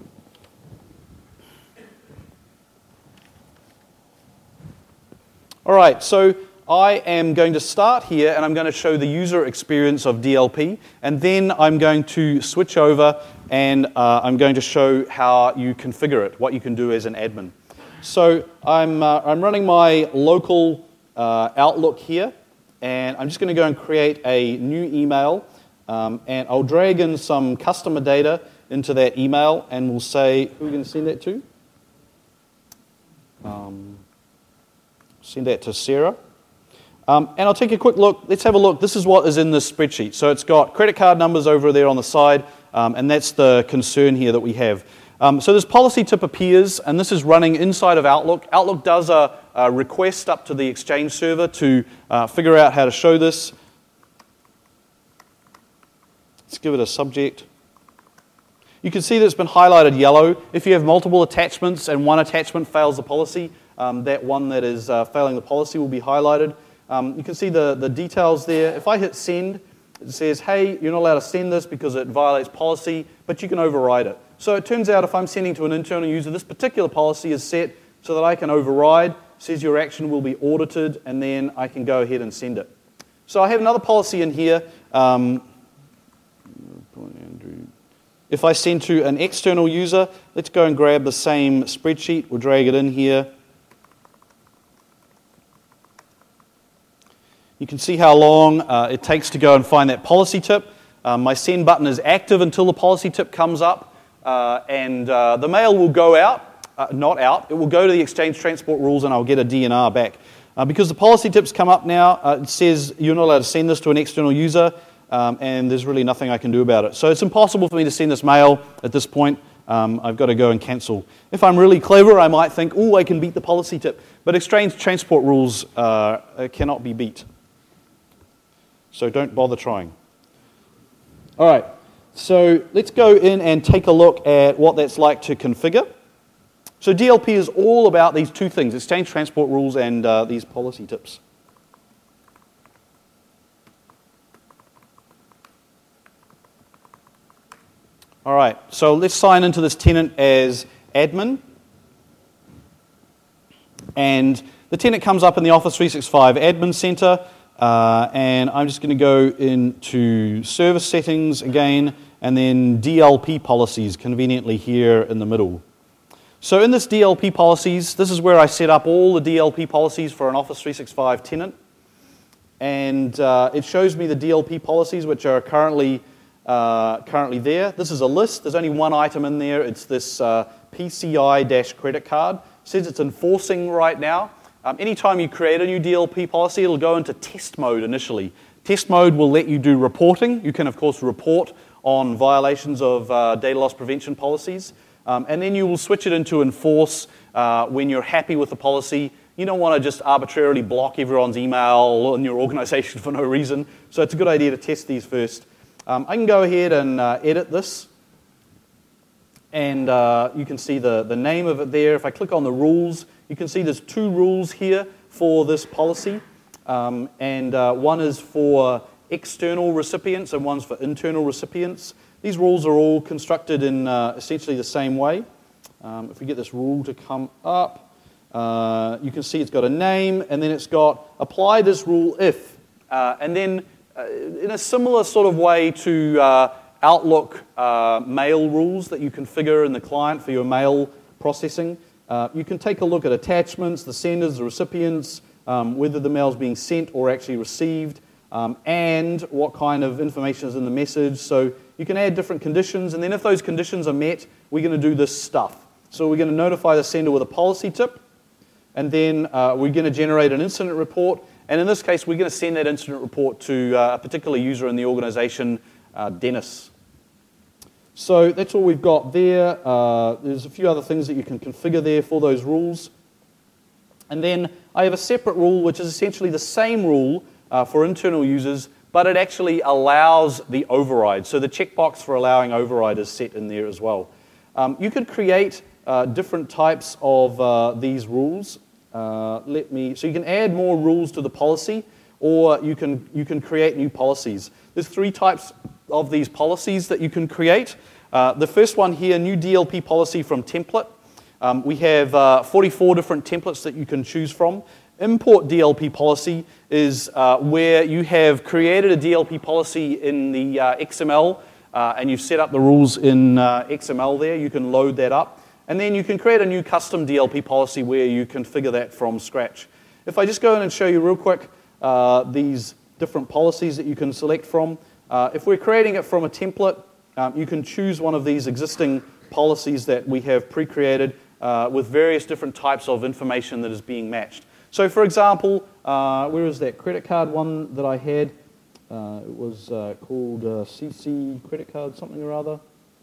Speaker 1: All right, so I am going to start here and I'm going to show the user experience of D L P, and then I'm going to switch over and uh, I'm going to show how you configure it, what you can do as an admin. So I'm, uh, I'm running my local uh, Outlook here, and I'm just going to go and create a new email, um, and I'll drag in some customer data into that email, and we'll say, who are we going to send that to? Um, send that to Sarah. Um, and I'll take a quick look. Let's have a look. This is what is in this spreadsheet. So it's got credit card numbers over there on the side, um, and that's the concern here that we have. Um, so this policy tip appears, and this is running inside of Outlook. Outlook does a, a request up to the Exchange server to uh, figure out how to show this. Let's give it a subject. You can see that it's been highlighted yellow. If you have multiple attachments and one attachment fails the policy, um, that one that is uh, failing the policy will be highlighted. Um, you can see the, the details there. If I hit send, it says, hey, you're not allowed to send this because it violates policy, but you can override it. So it turns out if I'm sending to an internal user, this particular policy is set so that I can override. It says your action will be audited, and then I can go ahead and send it. So I have another policy in here. Um, if I send to an external user, let's go and grab the same spreadsheet. We'll drag it in here. You can see how long uh, it takes to go and find that policy tip. Um, my send button is active until the policy tip comes up, uh, and uh, the mail will go out, uh, not out, it will go to the Exchange Transport Rules and I'll get a D N R back. Uh, because the policy tip's come up now, uh, it says you're not allowed to send this to an external user, um, and there's really nothing I can do about it. So it's impossible for me to send this mail at this point. Um, I've got to go and cancel. If I'm really clever, I might think, oh, I can beat the policy tip. But Exchange Transport Rules uh, cannot be beat. So don't bother trying. All right, so let's go in and take a look at what that's like to configure. So D L P is all about these two things, Exchange Transport Rules and uh, these policy tips. All right, so let's sign into this tenant as admin. And the tenant comes up in the Office three sixty-five Admin Center. Uh, and I'm just going to go into service settings again, and then D L P policies conveniently here in the middle. So in this D L P policies, this is where I set up all the D L P policies for an Office three sixty-five tenant. And uh, it shows me the D L P policies which are currently, uh, currently there. This is a list. There's only one item in there. It's this uh, P C I-credit card. It says it's enforcing right now. Um, anytime you create a new D L P policy, it'll go into test mode initially. Test mode will let you do reporting. You can, of course, report on violations of uh, data loss prevention policies. Um, and then you will switch it into enforce uh, when you're happy with the policy. You don't want to just arbitrarily block everyone's email in your organization for no reason. So it's a good idea to test these first. Um, I can go ahead and uh, edit this. And uh, you can see the, the name of it there. If I click on the rules, you can see there's two rules here for this policy. Um, and uh, one is for external recipients and one's for internal recipients. These rules are all constructed in uh, essentially the same way. Um, if we get this rule to come up, uh, you can see it's got a name, and then it's got apply this rule if. Uh, and then uh, in a similar sort of way to uh, Outlook uh, mail rules that you configure in the client for your mail processing. Uh, you can take a look at attachments, the senders, the recipients, um, whether the mail is being sent or actually received, um, and what kind of information is in the message. So you can add different conditions, and then if those conditions are met, we're going to do this stuff. So we're going to notify the sender with a policy tip, and then uh, we're going to generate an incident report, and in this case, we're going to send that incident report to uh, a particular user in the organization, uh, Dennis. So that's all we've got there. Uh, there's a few other things that you can configure there for those rules. And then I have a separate rule which is essentially the same rule uh, for internal users, but it actually allows the override. So the checkbox for allowing override is set in there as well. Um, you could create uh, different types of uh, these rules. Uh, let me, so you can add more rules to the policy, or you can, you can create new policies. There's three types of these policies that you can create. Uh, the first one here, new D L P policy from template. Um, we have uh, forty-four different templates that you can choose from. Import D L P policy is uh, where you have created a D L P policy in the uh, X M L uh, and you've set up the rules in uh, X M L there. You can load that up. And then you can create a new custom D L P policy where you configure that from scratch. If I just go in and show you real quick uh, these different policies that you can select from. Uh, if we're creating it from a template, um, you can choose one of these existing policies that we have pre-created uh, with various different types of information that is being matched. So for example, uh, where is that credit card one that I had? Uh, it was uh, called uh, C C credit card something or other.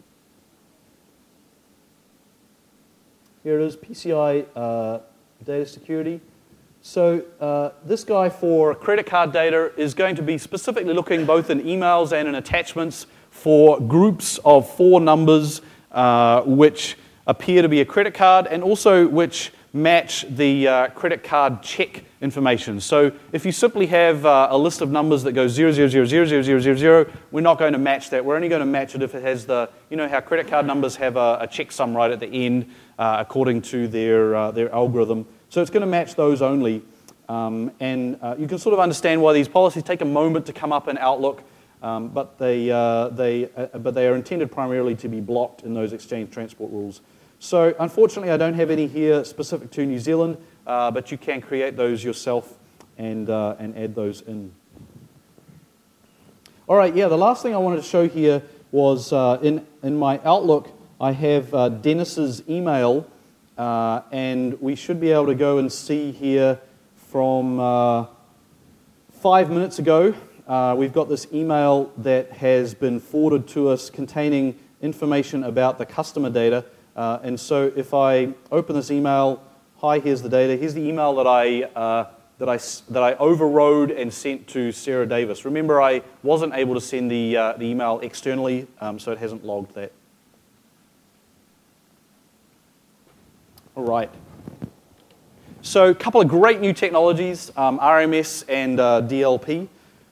Speaker 1: Here it is, P C I uh, data security. So uh, this guy for credit card data is going to be specifically looking both in emails and in attachments for groups of four numbers uh, which appear to be a credit card and also which match the uh, credit card check information. So if you simply have uh, a list of numbers that goes zero, zero, zero, zero, zero, zero, zero, zero, we're not going to match that. We're only going to match it if it has the, you know how credit card numbers have a, a checksum right at the end uh, according to their, uh, their algorithm. So it's going to match those only. Um, and uh, you can sort of understand why these policies take a moment to come up in Outlook, um, but, they, uh, they, uh, but they are intended primarily to be blocked in those exchange transport rules. So unfortunately, I don't have any here specific to New Zealand, uh, but you can create those yourself and, uh, and add those in. All right, yeah, the last thing I wanted to show here was uh, in, in my Outlook, I have uh, Dennis's email, uh, and we should be able to go and see here from uh, five minutes ago, uh, we've got this email that has been forwarded to us containing information about the customer data. Uh, and so if I open this email, hi, here's the data. Here's the email that I, uh, that I, that I overrode and sent to Sarah Davis. Remember, I wasn't able to send the, uh, the email externally, um, so it hasn't logged that. All right. So a couple of great new technologies, um, R M S and uh, D L P.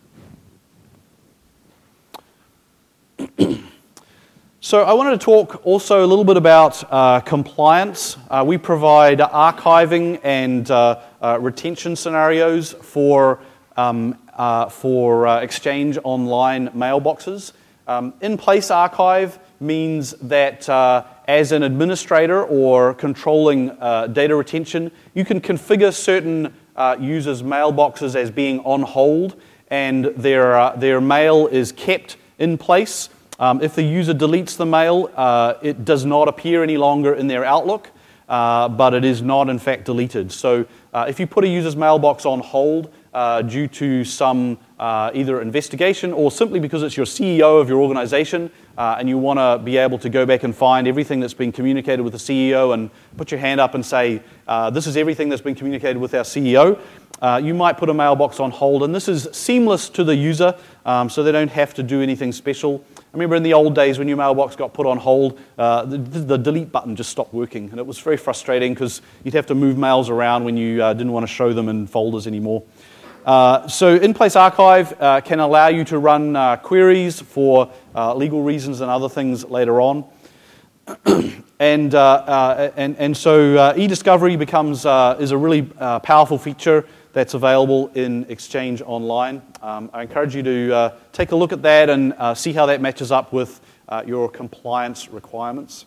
Speaker 1: So I wanted to talk also a little bit about uh, compliance. Uh, we provide archiving and uh, uh, retention scenarios for, um, uh, for uh, Exchange Online mailboxes. Um, in-place archive means that uh, as an administrator or controlling uh, data retention, you can configure certain uh, users' mailboxes as being on hold, and their, uh, their mail is kept in place. Um, if the user deletes the mail, uh, it does not appear any longer in their Outlook, uh, but it is not in fact deleted. So uh, if you put a user's mailbox on hold uh, due to some uh, either investigation or simply because it's your C E O of your organization uh, and you want to be able to go back and find everything that's been communicated with the C E O and put your hand up and say, uh, this is everything that's been communicated with our C E O, Uh, you might put a mailbox on hold, and this is seamless to the user, um, so they don't have to do anything special. I remember in the old days when your mailbox got put on hold, uh, the, the delete button just stopped working, and it was very frustrating because you'd have to move mails around when you uh, didn't want to show them in folders anymore. Uh, so in-place archive uh, can allow you to run uh, queries for uh, legal reasons and other things later on. and, uh, uh, and, and so uh, e-discovery becomes, uh, is a really uh, powerful feature that's available in Exchange Online. Um, I encourage you to uh, take a look at that and uh, see how that matches up with uh, your compliance requirements.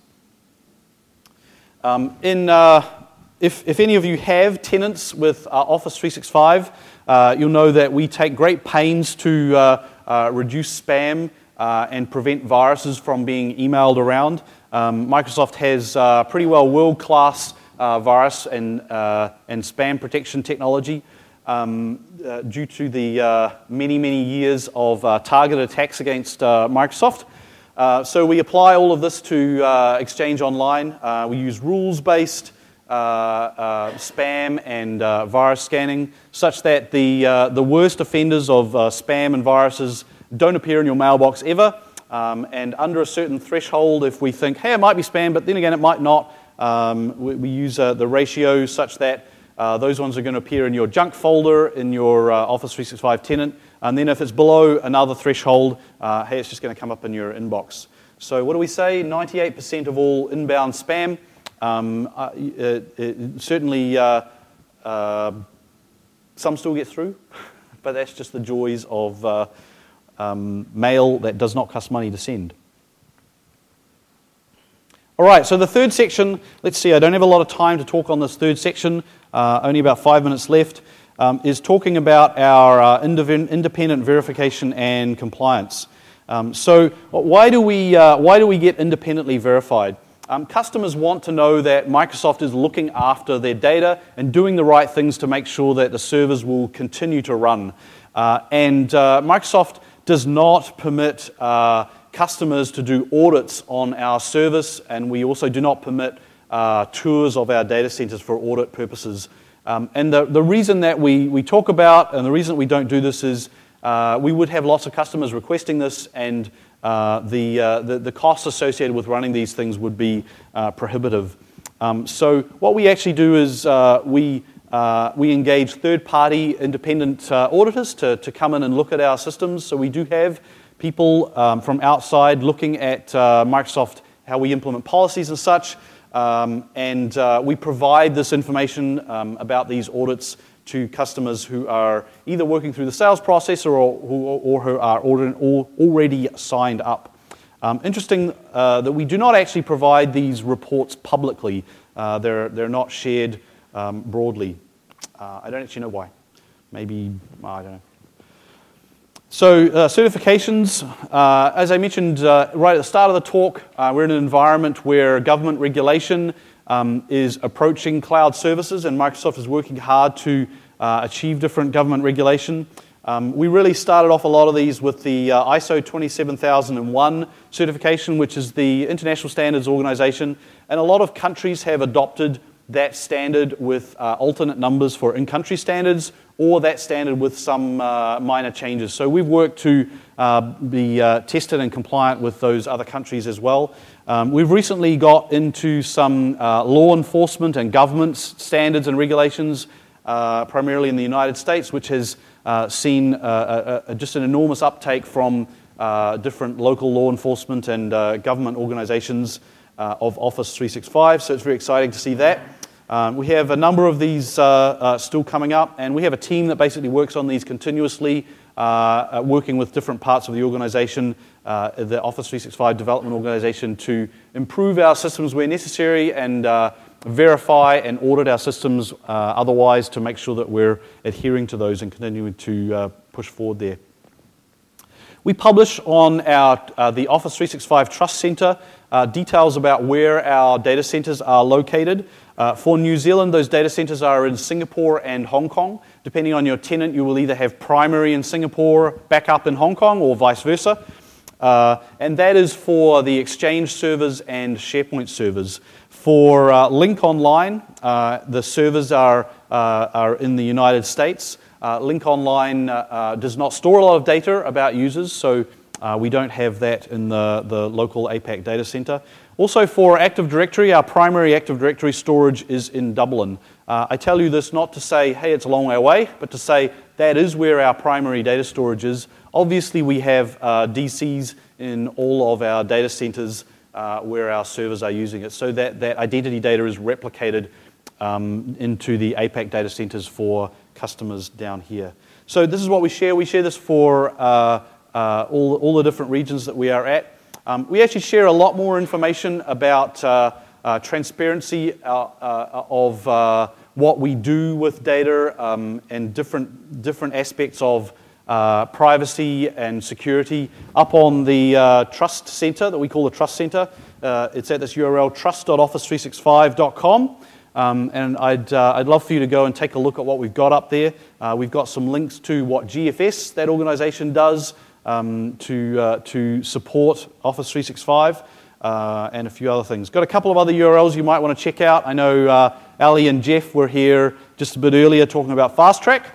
Speaker 1: Um, in, uh, if, if any of you have tenants with uh, Office three sixty-five, uh, you'll know that we take great pains to uh, uh, reduce spam uh, and prevent viruses from being emailed around. Um, Microsoft has uh, pretty well world-class uh, virus and, uh, and spam protection technology. Um, uh, due to the uh, many, many years of uh, targeted attacks against uh, Microsoft. Uh, so we apply all of this to uh, Exchange Online. Uh, we use rules-based uh, uh, spam and uh, virus scanning, such that the, uh, the worst offenders of uh, spam and viruses don't appear in your mailbox ever. Um, and under a certain threshold, if we think, hey, it might be spam, but then again, it might not, um, we, we use uh, the ratio such that uh, those ones are going to appear in your junk folder in your uh, Office three sixty-five tenant. And then if it's below another threshold, uh, hey, it's just going to come up in your inbox. So what do we say? ninety-eight percent of all inbound spam. Um, uh, it, it, certainly, uh, uh, some still get through, but that's just the joys of uh, um, mail that does not cost money to send. All right, so the third section, let's see, I don't have a lot of time to talk on this third section, uh, only about five minutes left, um, is talking about our uh, independent verification and compliance. Um, so why do we, uh, why do we get independently verified? Um, customers want to know that Microsoft is looking after their data and doing the right things to make sure that the servers will continue to run. Uh, and uh, Microsoft does not permit uh, customers to do audits on our service, and we also do not permit uh, tours of our data centers for audit purposes. Um, and the, the reason that we, we talk about, and the reason we don't do this is uh, we would have lots of customers requesting this, and uh, the, uh, the, the costs associated with running these things would be uh, prohibitive. Um, so what we actually do is uh, we, uh, we engage third-party independent uh, auditors to, to come in and look at our systems. So we do have people um, from outside looking at uh, Microsoft, how we implement policies and such, um, and uh, we provide this information um, about these audits to customers who are either working through the sales process or, or, or who are already signed up. Um, interesting uh, that we do not actually provide these reports publicly. Uh, they're, they're not shared um, broadly. Uh, I don't actually know why. Maybe, I don't know. So uh, certifications, uh, as I mentioned uh, right at the start of the talk, uh, we're in an environment where government regulation um, is approaching cloud services, and Microsoft is working hard to uh, achieve different government regulation. Um, we really started off a lot of these with the uh, I S O twenty-seven thousand one certification, which is the International Standards Organization, and a lot of countries have adopted that standard with uh, alternate numbers for in-country standards, or that standard with some uh, minor changes. So we've worked to uh, be uh, tested and compliant with those other countries as well. Um, we've recently got into some uh, law enforcement and government standards and regulations, uh, primarily in the United States, which has uh, seen uh, a, a, just an enormous uptake from uh, different local law enforcement and uh, government organizations uh, of Office three sixty-five. So it's very exciting to see that. Um, we have a number of these uh, uh, still coming up, and we have a team that basically works on these continuously, uh, working with different parts of the organization, uh, the Office three sixty-five development organization, to improve our systems where necessary and uh, verify and audit our systems uh, otherwise to make sure that we're adhering to those and continuing to uh, push forward there. We publish on our uh, the Office three sixty-five Trust Center uh, details about where our data centers are located. Uh, for New Zealand, those data centers are in Singapore and Hong Kong. Depending on your tenant, you will either have primary in Singapore, backup in Hong Kong, or vice versa. Uh, and that is for the Exchange servers and SharePoint servers. For uh, Link Online, uh, the servers are, uh, are in the United States. Uh, Link Online uh, uh, does not store a lot of data about users, so uh, we don't have that in the, the local A PAC data center. Also for Active Directory, our primary Active Directory storage is in Dublin. Uh, I tell you this not to say, hey, it's a long way away, but to say that is where our primary data storage is. Obviously, we have uh, D Cs in all of our data centers uh, where our servers are using it, so that, that identity data is replicated um, into the A PAC data centers for customers down here. So this is what we share. We share this for uh, uh, all, all the different regions that we are at. Um, we actually share a lot more information about uh, uh, transparency uh, uh, of uh, what we do with data um, and different, different aspects of uh, privacy and security up on the uh, Trust Center that we call the Trust Center. Uh, it's at this U R L, trust dot office three sixty-five dot com. Um, and I'd, uh, I'd love for you to go and take a look at what we've got up there. Uh, we've got some links to what G F S, that organization, does um, to, uh, to support Office three sixty-five uh, and a few other things. Got a couple of other U R Ls you might want to check out. I know uh, Ali and Jeff were here just a bit earlier talking about Fast Track.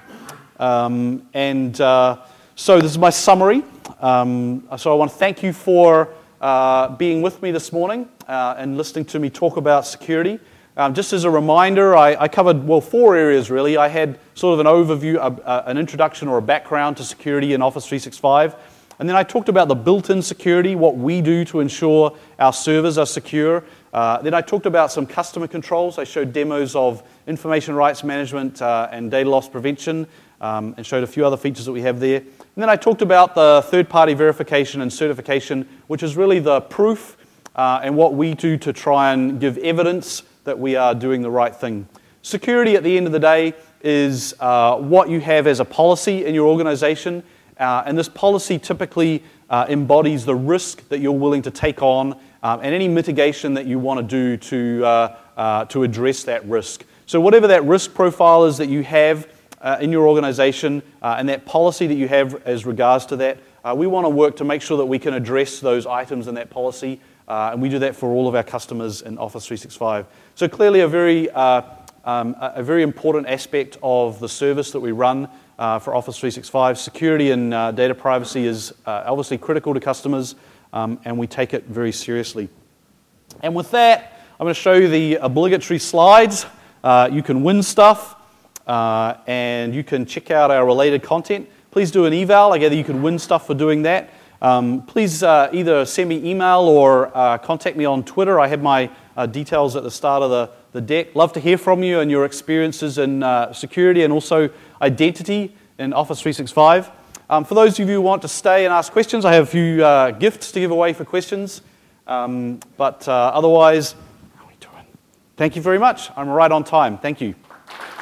Speaker 1: Um, and uh, so this is my summary. Um, so I want to thank you for uh, being with me this morning uh, and listening to me talk about security. Um, just as a reminder, I, I covered, well, four areas really. I had sort of an overview, uh, uh, an introduction or a background to security in Office three sixty-five. And then I talked about the built-in security, what we do to ensure our servers are secure. Uh, then I talked about some customer controls. I showed demos of information rights management uh, and data loss prevention, um, and showed a few other features that we have there. And then I talked about the third-party verification and certification, which is really the proof uh, and what we do to try and give evidence that we are doing the right thing. Security, at the end of the day, is uh, what you have as a policy in your organization, uh, and this policy typically uh, embodies the risk that you're willing to take on um, and any mitigation that you want to do to, uh, uh, to address that risk. So whatever that risk profile is that you have uh, in your organization uh, and that policy that you have as regards to that, uh, we want to work to make sure that we can address those items in that policy. Uh, and we do that for all of our customers in Office three sixty-five. So clearly a very, uh, um, a very important aspect of the service that we run uh, for Office three sixty-five. Security and uh, data privacy is uh, obviously critical to customers, um, and we take it very seriously. And with that, I'm going to show you the obligatory slides. Uh, you can win stuff, uh, and you can check out our related content. Please do an eval. I gather you can win stuff for doing that. Um, please uh, either send me email or uh, contact me on Twitter. I have my uh, details at the start of the, the deck. Love to hear from you and your experiences in uh, security and also identity in Office three sixty-five. Um, for those of you who want to stay and ask questions, I have a few uh, gifts to give away for questions. Um, but uh, otherwise, how are we doing? Thank you very much. I'm right on time. Thank you.